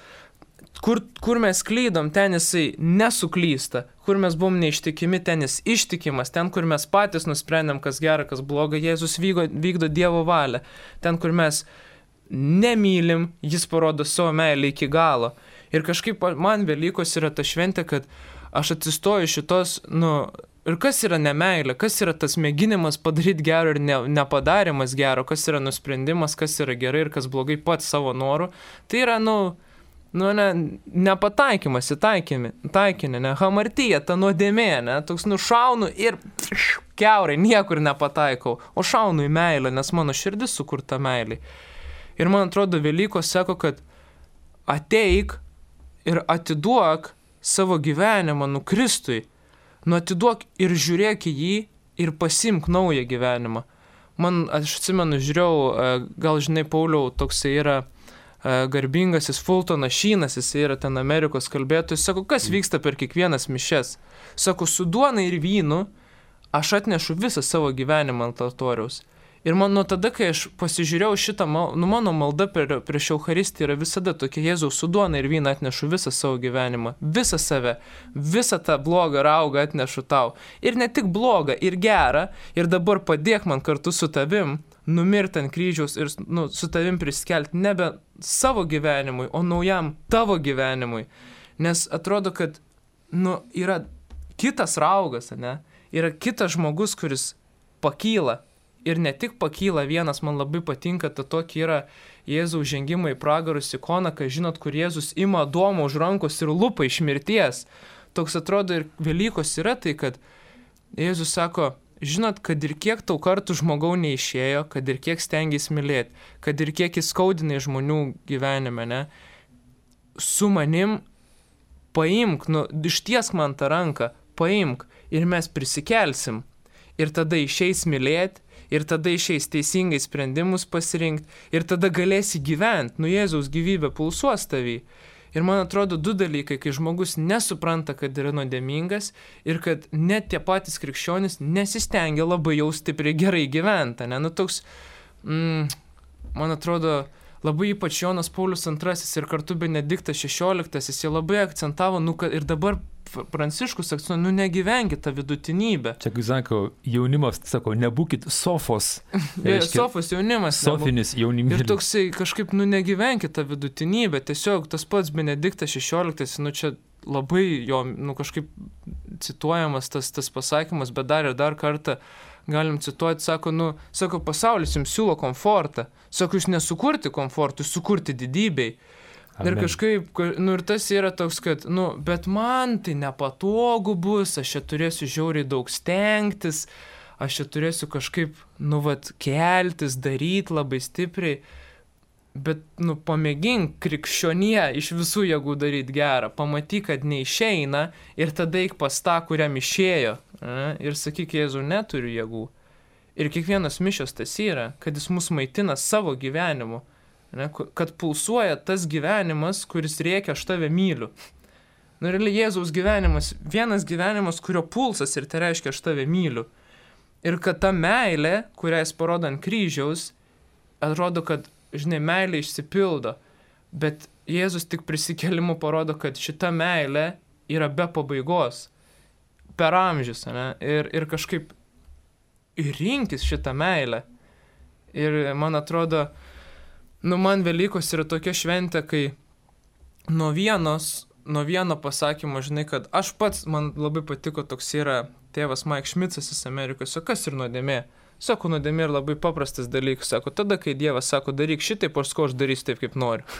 kur mes klydom, ten jisai nesuklysta, kur mes buvom neištikimi, ten jis ištikimas, ten, kur mes patys nusprendėm, kas gera, kas bloga, Jėzus vykdo Dievo valią, ten, kur mes nemylim, jis parodo savo meilę iki galo. Ir kažkaip man Velykos yra ta šventė, kad aš atsistoju šitos, ir kas yra nemeilė, kas yra tas mėginimas padaryti gero ir nepadarimas gero, kas yra nusprendimas, kas yra gerai ir kas blogai pats savo noru. Tai yra, nepataikymas į taikinį, ne, hamartyja, ta nuodėmė, ne, toks šaunu ir kiaurai, niekur nepataikau, o šaunu į meilę, nes mano širdis sukurta meilė. Ir man atrodo, Velykos sako, kad ateik ir atiduok savo gyvenimą Kristui. Atiduok ir žiūrėk į jį ir pasimk naują gyvenimą. aš atsimenu, žiūrėjau, gal žinai, Pauliau, toksai yra garbingasis Fultonas Šynas, jis yra ten Amerikos kalbėtojas, sako, kas vyksta per kiekvienas mišes? Sako, su duona ir vynu aš atnešu visą savo gyvenimą ant altoriaus. Ir man nuo tada, kai aš pasižiūrėjau šitą, mano malda prieš Eucharistiją yra visada tokia, Jėzau, su duona ir vynu atnešu visą savo gyvenimą, visą save, visą tą blogą raugą atnešu tau. Ir ne tik blogą, ir gerą, ir dabar padėk man kartu su tavim numirti ant kryžiaus ir su tavim priskelti nebe savo gyvenimui, o naujam tavo gyvenimui. Nes atrodo, kad yra kitas raugas, ne? Yra kitas žmogus, kuris pakyla. Ir ne tik pakyla vienas, man labai patinka, ta tokia yra Jėzaus žengimo į pragarus ikona, kai žinot, kur Jėzus ima Adomą už rankos ir lupa iš mirties. Toks atrodo ir Velykos yra tai, kad Jėzus sako, žinot, kad ir kiek tau kartų žmogau neišėjo, kad ir kiek stengiais mylėti, kad ir kiek įskaudinai žmonių gyvenime, ne, su manim paimk, ištiesk man tą ranką, paimk ir mes prisikelsim. Ir tada išeis mylėti, ir tada išeis teisingai sprendimus pasirinkti, ir tada galėsi gyventi, Jėzaus gyvybė pulsuos tavį. Ir man atrodo 2 dalykai, kai žmogus nesupranta, kad yra nuodėmingas ir kad net tie patys krikščionys nesistengia labai jau stipriai gerai gyventi. Toks, man atrodo, labai ypač Jonas Paulius II ir kartu Benediktas XVI, jis labai akcentavo, ir dabar Pranciškus akcentuoja, negyvenkit tą vidutinybę. Čia, kai sako, jaunimas, sako, nebūkit sofos. Sofos jaunimas. Sofinis jaunimėlis. Ir toksai kažkaip, negyvenkit tą vidutinybę. Tiesiog tas pats Benediktas XVI, čia labai jo, kažkaip cituojamas tas pasakymas, bet dar kartą galim cituoti, sako, pasaulis jums siūlo komfortą. Sako, jūs nesukurti komfortui, sukurti didybei. Amen. Ir kažkaip, ir tas yra toks, kad, bet man tai nepatogu bus, aš čia turėsiu žiauriai daug stengtis, aš čia turėsiu kažkaip, keltis, daryti labai stipriai, bet, pamėgink krikščionė iš visų jėgų daryti gerą, pamatyk, kad neišeina ir tada eik pas tą, kuriam išėjo, ir sakyk, Jėzau, neturiu jėgų. Ir kiekvienas mišios tas yra, kad jis mus maitina savo gyvenimu. Kad pulsuoja tas gyvenimas, kuris rėkia, aš tave myliu. Realiai Jėzaus gyvenimas, vienas gyvenimas, kurio pulsas ir tai reiškia, aš tave myliu. Ir kad ta meilė, kurią jis parodo ant kryžiaus, atrodo, kad, meilė išsipildo. Bet Jėzus tik prisikėlimu parodo, kad šita meilė yra be pabaigos. Per amžius, ir kažkaip rinkis šitą meilę. Ir man atrodo, man Velykos yra tokia šventė, kai nuo vieno pasakymo, kad aš pats, man labai patiko, toks yra tėvas Mike Schmitzas iš Amerikos, o kas ir nuodėmė? Sako, nuodėmė yra labai paprastas dalykas, sako, tada, kai Dievas sako, daryk šitaip, aš darysiu taip, kaip noriu.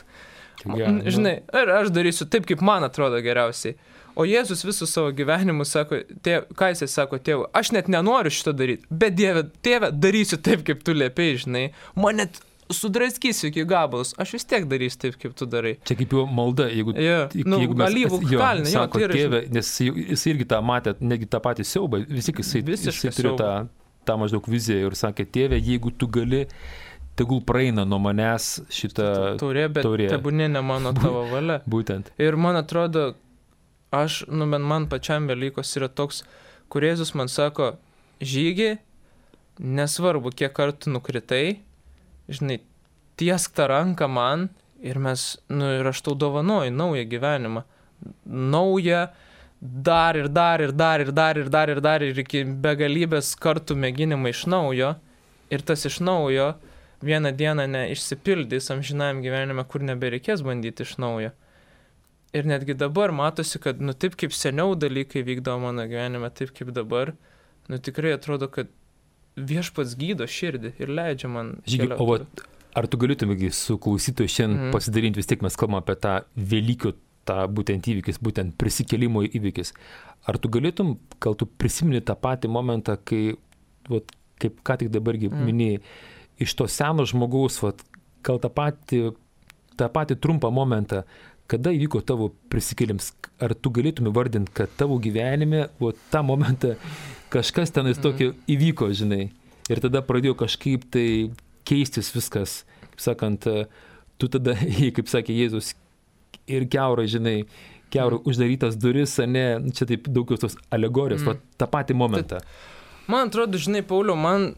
Ir aš darysiu taip, kaip man atrodo geriausiai. O Jėzus visų savo gyvenimu sako, ką jisai sako tėvui, aš net nenoriu šito daryti, bet tėve, darysiu taip, kaip tu liepei, man net sudraskysiu iki gabalus, aš vis tiek darysiu taip, kaip tu darai. Čia kaip jau malda, jeigu mes alyvų kalne, sako tėvė, nes jis irgi tą matė, negi tą patį siaubą, jisai turi tą maždaug viziją ir sakė, tėvė, jeigu tu gali, tegul praeina nuo manęs šitą taurė, bet tebūnie ne mano tavo valia. Būtent. Ir man atrodo, man pačiam Velykos yra toks, kur Jėzus man sako, žygi, nesvarbu, kiek kartų nukritai, tiesk tą ranką man ir ir aš tau dovanoju naują gyvenimą. Naują, dar ir iki begalybės kartų mėginimą iš naujo. Ir tas iš naujo vieną dieną neišsipildys amžinajam gyvenime, kur nebereikės bandyti iš naujo. Ir netgi dabar matosi, kad, taip kaip seniau dalykai vykdavo mano gyvenime, taip kaip dabar, tikrai atrodo, kad viešpats gydo širdį ir leidžia man keliauti. O ar tu galėtum su klausytoju šiandien pasidalinti, vis tiek mes kalbame apie tą Velykų, tą būtent įvykis, būtent prisikėlimo įvykis. Ar tu galėtum, gal tu prisimeni tą patį momentą, kai, kaip ką tik dabargi minėjai, iš to seno žmogaus, gal tą patį trumpą momentą, kada įvyko tavo prisikėlimas, ar tu galėtum įvardinti, kad tavo gyvenime, tą momentą kažkas tenais tokio įvyko, Ir tada pradėjo kažkaip tai keistis viskas. Kaip sakant, tu tada, kaip sakė Jėzus, ir kiaurai, žinai, kiaurai uždarytas duris, ne, čia taip daugiau tos alegorijos, tą patį momentą. Man atrodo, žinai, Pauliau, man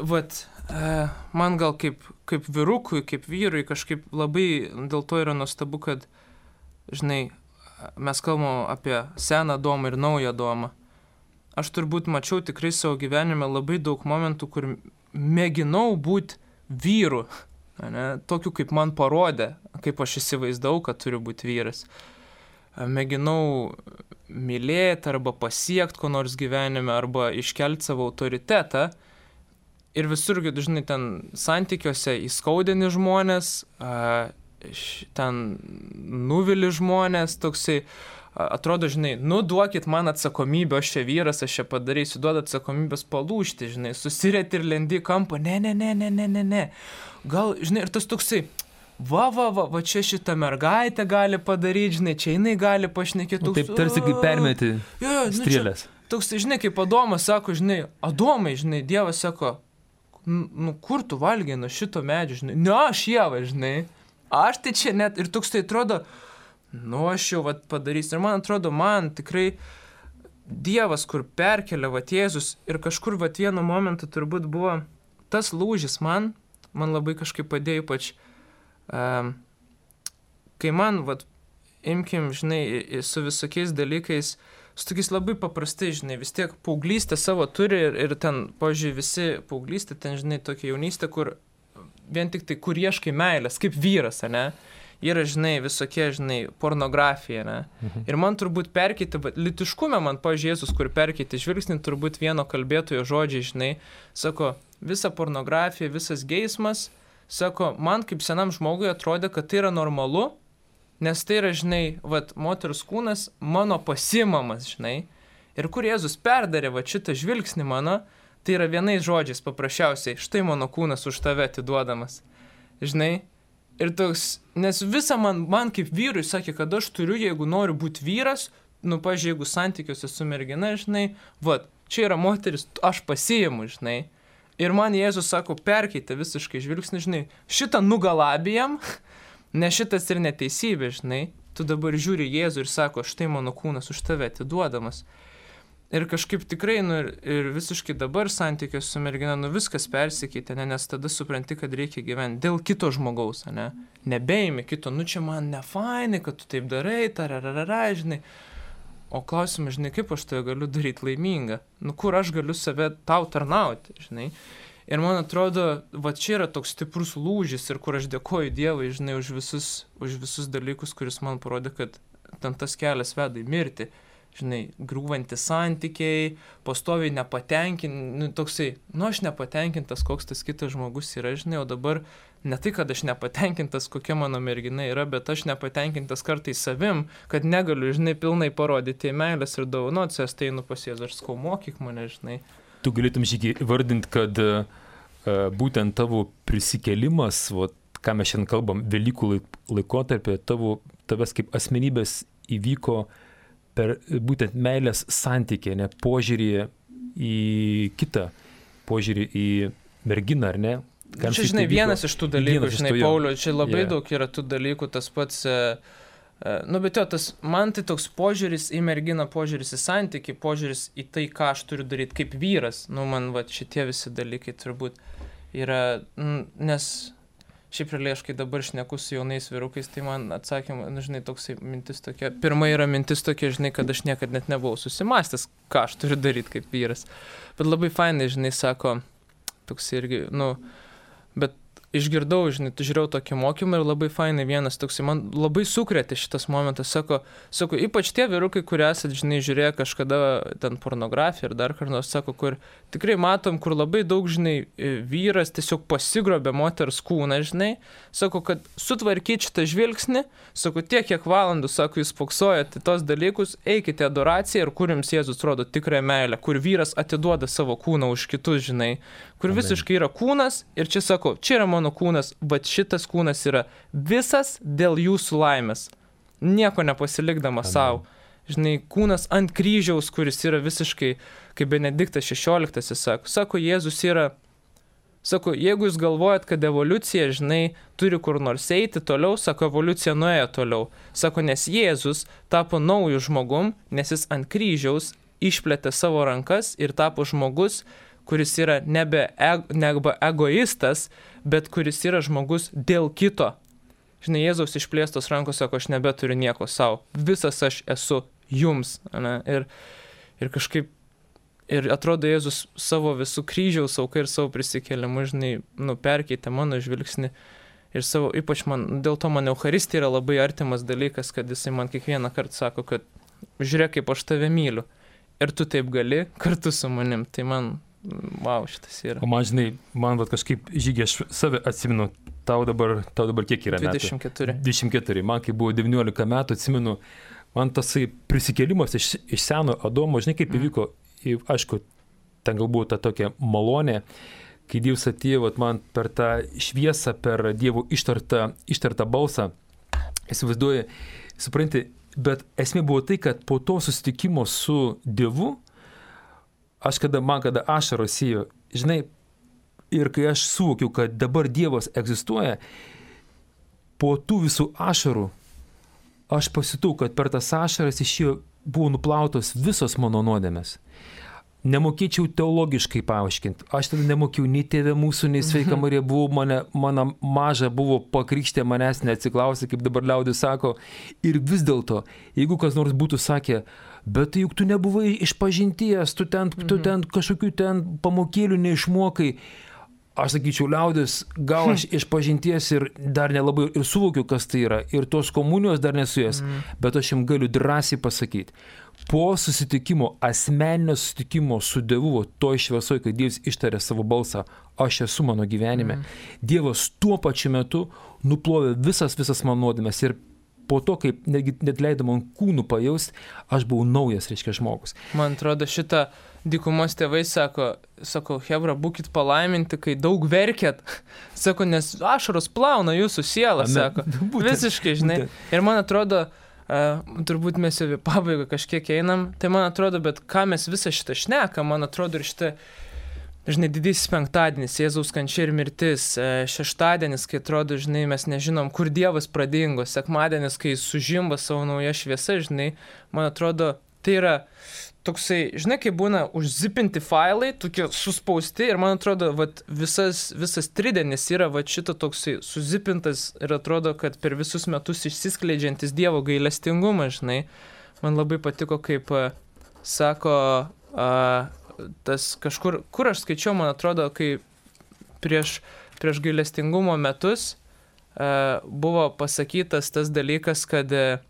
gal kaip vyrukui, kaip vyrui kažkaip labai dėl to yra nuostabu, kad, žinai, mes kalbam apie seną domą ir naują domą. Aš turbūt mačiau tikrai savo gyvenime labai daug momentų, kur mėginau būti vyru, ne, tokiu kaip man parodė, kaip aš įsivaizdavau, kad turiu būti vyras. Mėginau mylėti arba pasiekti ko nors gyvenime, arba iškelti savo autoritetą. Ir visur, žinai, ten santykiuose įskaudini žmonės, ten nuvili žmonės, toksai, atrodo, žinai, duokit man atsakomybę, aš čia vyras, aš čia padarysiu, duoda atsakomybės palūžti, žinai, susirėti ir lendi kampą, ne. Gal, žinai, ir tas toksai, va, čia šitą mergaitę gali padaryti, žinai, čia jinai gali pašnekėti. Taip tarsi kaip permeti strėlės. Toks, žinai, kaip Adomas sako, žinai, Adomai, žinai, Dievas sako, kur tu valgiai nuo šito medžio, žinai, aš Ieva, žinai, aš tai čia net, ir toks tai atrodo, aš jau padarysiu. Ir man atrodo, man tikrai Dievas, kur perkelia Jėzus ir kažkur vienu momentu turbūt buvo tas lūžis man labai kažkaip padėjo, ypač kai man, imkim, žinai, su visokiais dalykais, su tokiais labai paprastai, žinai, vis tiek paauglystę savo turi ir ten, pavyzdžiui, visi paauglystė, ten, žinai, tokia jaunystė, kur vien tik tai, kur ieškai meilės, kaip vyras, ne? Yra, žinai, visokie, žinai, pornografija, ne? Ir man turbūt perkeiti, lytiškume man, pavyzdžiui, Jėzus, kur perkeiti žvilgsnį, turbūt vieno kalbėtojo žodžiai, žinai, sako, visa pornografija, visas geismas, sako, man kaip senam žmogui atrodė, kad tai yra normalu, nes tai yra, žinai, moters kūnas mano pasimamas, žinai, ir kur Jėzus perdarė šitą žvilgsnį mano, tai yra vienais žodžiais paprasčiausiai, štai mano kūnas už tave atiduodamas, žinai. Ir toks, nes visa man kaip vyrui sakė, kad aš turiu, jeigu noriu būti vyras, pavyzdžiui, jeigu santykiuose su mergina, žinai, čia yra moteris, aš pasiimu, žinai. Ir man Jėzus sako, perkeitė visiškai žvilgsnį, žinai, šitą nugalabijam, nes šitas ir neteisybė, žinai. Tu dabar žiūri Jėzų ir sako, štai mano kūnas už tave atiduodamas. Ir kažkaip tikrai, ir visiškai dabar santykiuose su mergina, viskas persikeitė, nes tada supranti, kad reikia gyventi dėl kito žmogaus, ne? Nebeimi kito, čia man nefainai, kad tu taip darai, žinai. O klausimas, žinai, kaip aš tai galiu daryti laimingą? Kur aš galiu save tau tarnauti, žinai? Ir man atrodo, čia yra toks stiprus lūžis ir kur aš dėkoju Dievui, žinai, už visus dalykus, kuris man parodė, kad ten tas kelias veda į mirtį. Žinai, griūvanti santykiai, pastoviai toksai, aš nepatenkintas, koks tas kitas žmogus yra, žinai, o dabar ne tai, kad aš nepatenkintas, kokia mano mergina yra, bet aš nepatenkintas kartais savim, kad negaliu, žinai, pilnai parodyti meilės ir dovanoti, aš tai pas Jėzų, aš sakau, mokyk mane, žinai. Tu galėtum Žygi vardinti, kad būtent tavo prisikėlimas, ką mes šiandien kalbam, Velykų laikotarpį, tavęs kaip asmenybės įvyko per būtent meilės santykį, ne, požiūrį į kitą, požiūrį į merginą, ar ne? Čia, žinai, vienas iš tų dalykų, žinai, Pauliau, čia labai daug yra tų dalykų, tas pats, bet man tai toks požiūris į merginą, požiūris į santykį, požiūris į tai, ką aš turiu daryti kaip vyras, man šitie visi dalykai turbūt yra, nes šiaip realiai, kai dabar šneku su jaunais vyrukais, tai man atsakymą, žinai, toksai mintis tokia. Pirma yra mintis tokia, žinai, kad aš niekad net nebuvau susimastęs, ką aš turiu daryti kaip vyras. Bet labai fainai, žinai, sako, toks irgi, bet išgirdau, žinai, žiūrėjau tokį mokymą ir labai fainai vienas toksai, man labai sukrėtė šitas momentas, sako, ypač tie vyrukai, kurie esat, žinai, žiūrėję kažkada ten pornografiją ir dar ką nors, sako, kur tikrai matom, kur labai daug, žinai, vyras tiesiog pasigrobė moters kūną, žinai, sako, kad sutvarkyti šitą žvilgsnį, sako, tiek kiek valandų, sako, jūs spoksojate tos dalykus, eikite adoraciją ir kur jums Jėzus rodo tikrą meilę, kur vyras atiduoda savo kūną už kitus, žinai, kur visiškai yra kūnas ir čia sako, čia yra mano kūnas, bet šitas kūnas yra visas dėl jūsų laimės, nieko nepasilikdamas savo. Žinai, kūnas ant kryžiaus, kuris yra visiškai, kaip Benediktas XVI sako, Jėzus yra Sako, jeigu jūs galvojat, kad evoliucija, žinai, turi kur nors eiti toliau, sako, evoliucija nuėjo toliau. Sako, nes Jėzus tapo naujų žmogum, nes jis ant kryžiaus išplėtė savo rankas ir tapo žmogus, kuris yra nebe egoistas, bet kuris yra žmogus dėl kito. Žinai, Jėzaus išplėstos rankos sako, aš nebeturiu nieko savo. Visas aš esu jums. Ne? Ir kažkaip, ir atrodo, Jėzus savo visų kryžiaus auką ir savo prisikėlimu, žinai, perkeitė mano žvilgsnį. Ir savo, ypač dėl to man Eucharistija yra labai artimas dalykas, kad jisai man kiekvieną kartą sako, kad žiūrėk, kaip aš tave myliu. Ir tu taip gali kartu su manim. Tai man, wow, šitas yra. O man, žinai, kažkaip Žygį, aš save atsimenu, tau dabar kiek yra 24. metų? 24. Man, kai buvo 19 metų, atsimenu, man tasai prisikėlimas iš seno Adomo, žinai, kaip įvyko, aišku, ten galbūt ta tokia malonė, kai Dievas atėjo man per tą šviesą, per Dievo ištartą balsą, įsivaizduoji, supranti, bet esmė buvo tai, kad po to susitikimo su Dievu, kada ašaros ėjo, žinai, ir kai aš suvokiau, kad dabar Dievas egzistuoja, po tų visų ašarų, aš pasitau, kad per tas ašaras išėjo, buvo nuplautos visos mano nuodėmės. Nemokėčiau teologiškai paaiškinti. Aš tada nemokėjau nei Tėve mūsų, nei Sveika Marija, mano maža buvo pakrikštė, manęs neatsiklausė, kaip dabar liaudis sako. Ir vis dėlto, jeigu kas nors būtų sakę, bet juk tu nebuvai išpažinties, tu ten kažkokių ten pamokėlių neišmokai, aš sakyčiau, liaudis, gal aš išpažinties ir dar nelabai ir suvokiu, kas tai yra, ir tos komunijos dar nesu jas, bet aš jums galiu drąsiai pasakyti, po susitikimo, asmeninio susitikimo su Dievu, toj šviesoj, kai Dievas ištarė savo balsą, aš esu mano gyvenime, Dievas tuo pačiu metu nuplovė visas mano nuodėmes ir po to, kaip net leido man kūnų pajaust, aš buvau naujas, reiškia, žmogus. Man atrodo, šitą dykumos tėvai sako, Hebra, būkit palaiminti, kai daug verkėt. Sako, nes ašaros plauna jūsų sielą, sako. Visiškai, žinai. Ir man atrodo, turbūt mes jau į pabaigą kažkiek einam, tai man atrodo, bet ką mes visą šitą šnekam, man atrodo ir šitą, žinai, didysis penktadienis, Jėzaus kančia ir mirtis, šeštadienis, kai atrodo, žinai, mes nežinom, kur Dievas pradingo, sekmadienis, kai sužimba savo nauja šviesa, žinai, man atrodo, tai yra toksai, žinai, kai būna užzipinti failai, tokie suspausti ir man atrodo, vat, visas tridienis yra vat, šito toksai suzipintas ir atrodo, kad per visus metus išsiskleidžiantis Dievo gailestingumas, žinai, man labai patiko, kaip sako, tas kažkur, kur aš skaičiau, man atrodo, kai prieš gailestingumo metus buvo pasakytas tas dalykas, kad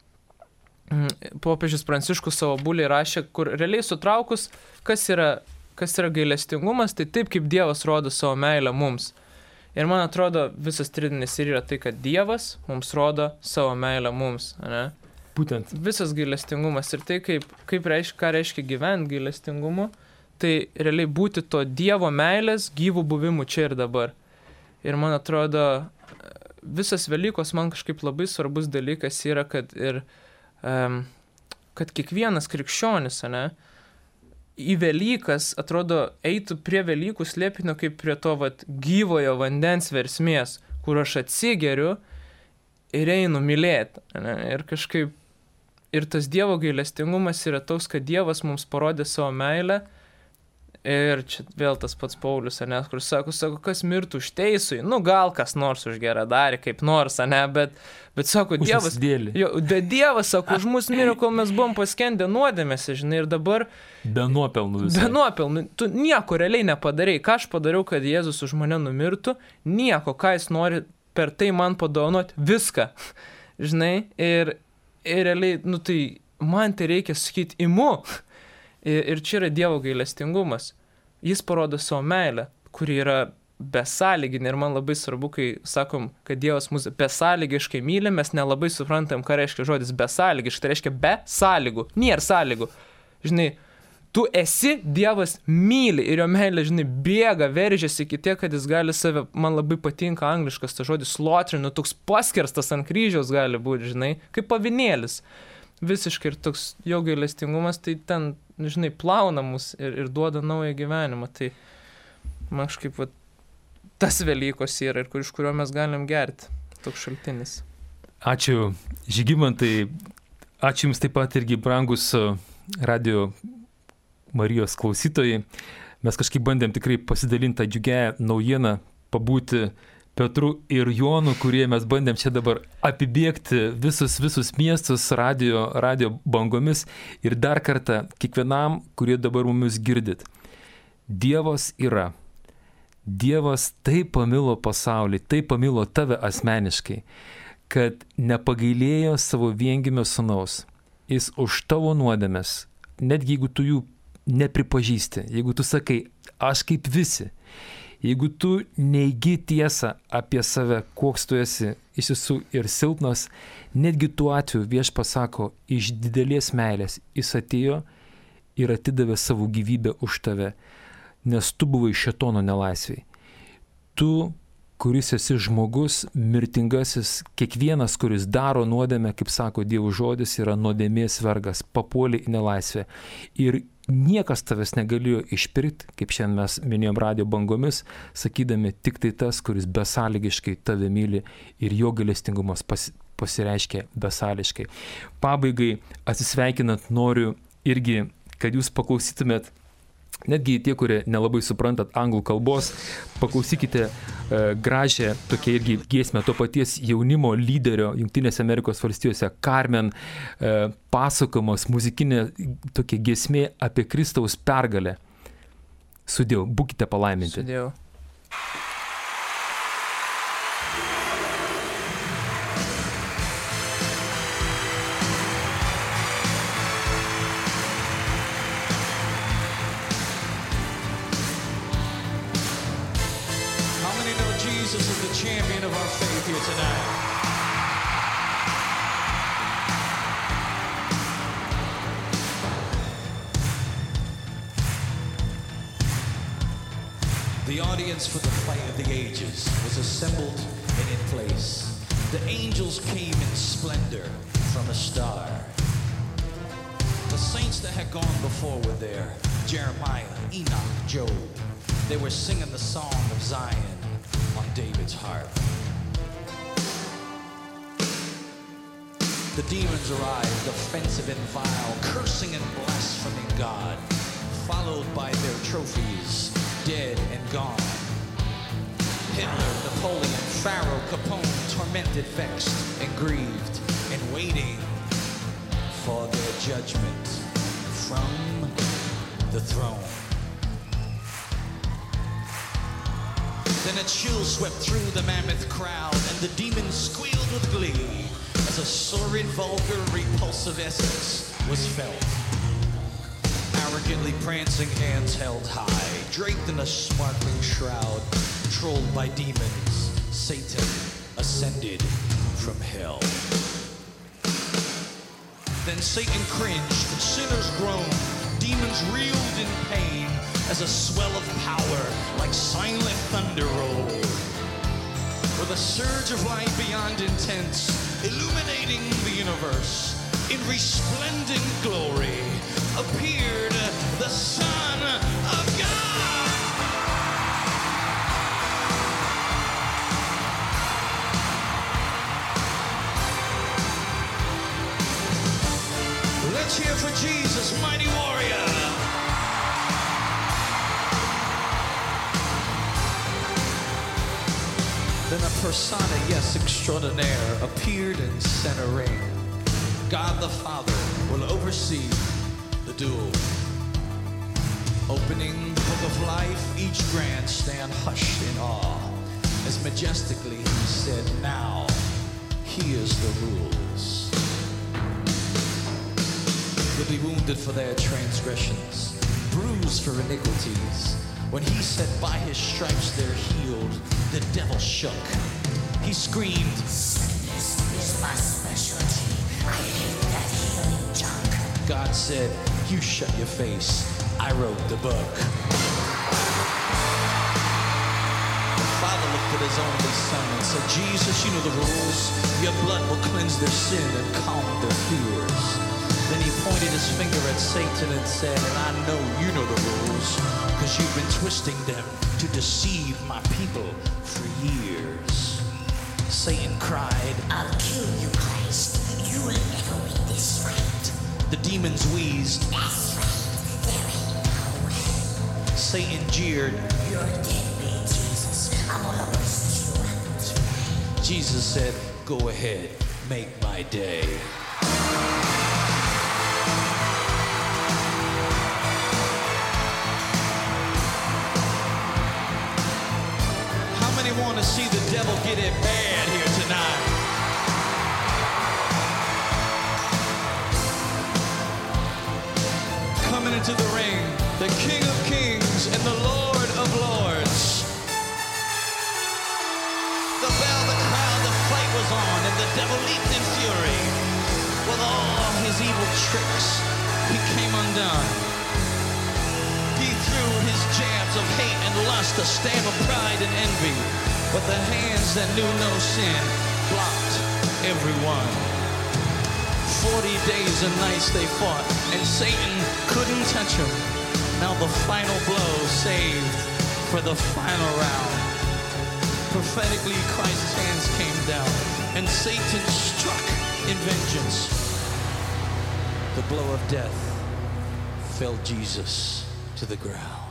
popiežius Pranciškus savo bulį rašė, kur realiai sutraukus, kas yra gailestingumas, tai taip, kaip Dievas rodo savo meilę mums. Ir man atrodo, visas tridienis ir yra tai, kad Dievas mums rodo savo meilę mums, ne? Būtent. Visas gailestingumas ir tai, ką reiškia gyventi gailestingumu, tai realiai būti to Dievo meilės gyvų buvimų čia ir dabar. Ir man atrodo, visas Velykos man kažkaip labai svarbus dalykas yra, kad kiekvienas krikščionis, ne, į Velykas, atrodo, eitų prie Velykų slėpinio kaip prie to gyvojo vandens versmės, kur aš atsigeriu ir einu mylėti. Ne, ir kažkaip, ir tas Dievo gailestingumas yra toks, kad Dievas mums parodė savo meilę. Ir čia vėl tas pats Paulius, ne, kur sako, kas mirtų už teisui, gal kas nors už gerą darė, kaip nors, ne, bet sako, Dievas, sako, už mus mirė, kol mes buvom paskendę nuodėmėse, žinai, ir dabar... Be nuopelnų visai. Be nuopelnų, tu nieko realiai nepadarei, ką aš padariau, kad Jėzus už mane numirtų, nieko, ką jis nori per tai man padovanoti, viską, žinai, ir realiai, tai man tai reikia sakyti, imu. Ir čia yra Dievo gailestingumas. Jis parodo savo meilę, kuri yra besąlyginė. Ir man labai svarbu, kai sakom, kad Dievas mus besąlygiškai myli, mes nelabai suprantam, ką reiškia žodis besąlygiškai. Tai reiškia be sąlygų. Nėra sąlygų. Žinai, tu esi, Dievas myli ir jo meilė, žinai, bėga, veržiasi iki tiek, kad jis gali save, man labai patinka angliškas tas žodis slotrinu, toks paskerstas ant kryžiaus gali būti, žinai, kaip avinėlis. Visiškai ir toks jo gailestingumas, tai ten, žinai, plauna mus ir duoda naują gyvenimą. Tai man kažkaip tas Velykos yra ir iš kurio mes galim gerti. Toks šaltinis. Ačiū, Žygimantai. Ačiū Jums taip pat irgi, brangus Radio Marijos klausytojai. Mes kažkaip bandėm tikrai pasidalinti tą džiugią naujieną, pabūti Petru ir Jonu, kurie mes bandėm čia dabar apibėgti visus miestus radio bangomis. Ir dar kartą, kiekvienam, kurie dabar mumis girdit, Dievas yra. Dievas taip pamilo pasaulį, taip pamilo tave asmeniškai, kad nepagailėjo savo viengimio sūnaus. Jis už tavo nuodėmes, netgi jeigu tu jų nepripažįsti, jeigu tu sakai, aš kaip visi, jeigu tu neigi tiesą apie save, koks tu esi, iš tiesų ir silpnas, netgi tuo atveju Viešpats sako, iš didelės meilės jis atėjo ir atidavė savo gyvybę už tave, nes tu buvai šėtono nelaisviai. Tu, kuris esi žmogus, mirtingasis, kiekvienas, kuris daro nuodėmę, kaip sako Dievo žodis, yra nuodėmės vergas, papuolė į nelaisvę. Ir niekas tavęs negalėjo išpirkti, kaip šiandien mes minėjom radio bangomis, sakydami tik tai tas, kuris besąlygiškai tave myli ir jo gailestingumas pasireiškia besąlygiškai. Pabaigai atsisveikinant noriu irgi, kad jūs paklausytumėt, netgi tie, kurie nelabai suprantat anglų kalbos, paklausykite gražią tokia irgi giesmę to paties jaunimo lyderio Jungtinėse Amerikos valstijose Carmen pasakojamos muzikinė tokia giesmė apie Kristaus pergalę. Sudėjau, būkite palaiminti. Sudėjau. Jesus is the champion of our faith here tonight. The audience for the fight of the ages was assembled and in place. The angels came in splendor from a star. The saints that had gone before were there. Jeremiah, Enoch, Job. They were singing the song of Zion on David's harp. The demons arrived, offensive and vile, cursing and blaspheming God, followed by their trophies, dead and gone. Hitler, Napoleon, Pharaoh, Capone, tormented, vexed, and grieved, and waiting for their judgment from the throne. Then a chill swept through the mammoth crowd, and the demons squealed with glee as a sordid, vulgar, repulsive essence was felt. Arrogantly prancing hands held high, draped in a sparkling shroud, controlled by demons, Satan ascended from hell. Then Satan cringed, sinners groaned, demons reeled in pain, as a swell of power like silent thunder rolled. With a surge of light beyond intense, illuminating the universe, in resplendent glory appeared the Son of God. Let's hear for Jesus, mighty warrior. Then a persona, yes, extraordinaire, appeared in center ring. God the Father will oversee the duel. Opening the book of life, each grandstand hushed in awe, as majestically he said, now, here's the rules. You'll be wounded for their transgressions, bruised for iniquities. When he said by his stripes they're healed, the devil shook. He screamed, sickness is my specialty. I hate that healing junk. God said, you shut your face. I wrote the book. The Father looked at his only Son and said, Jesus, you know the rules. Your blood will cleanse their sin and calm their fears. Then he pointed his finger at Satan and said, and I know you know the rules, because you've been twisting them to deceive my people for years. Satan cried, I'll kill you, Christ. You will never win this fight. the demons wheezed, That's right. There ain't no way. Satan jeered. You're dead, big Jesus. I'm gonna roast you up. Jesus said, go ahead, make my day. How many want to see the devil get it bad here tonight? Coming into the ring, the King of Kings and the Lord of Lords. The bell, the crowd, the fight was on, and the devil leaped in fury. With all his evil tricks, he came undone. He threw his jabs of hate and lust, a stab of pride and envy. But the hands that knew no sin blocked every one. 40 days and nights they fought, and Satan couldn't touch him. Now the final blow saved for the final round. Prophetically, Christ's hands came down, and Satan struck in vengeance. The blow of death fell Jesus to the ground.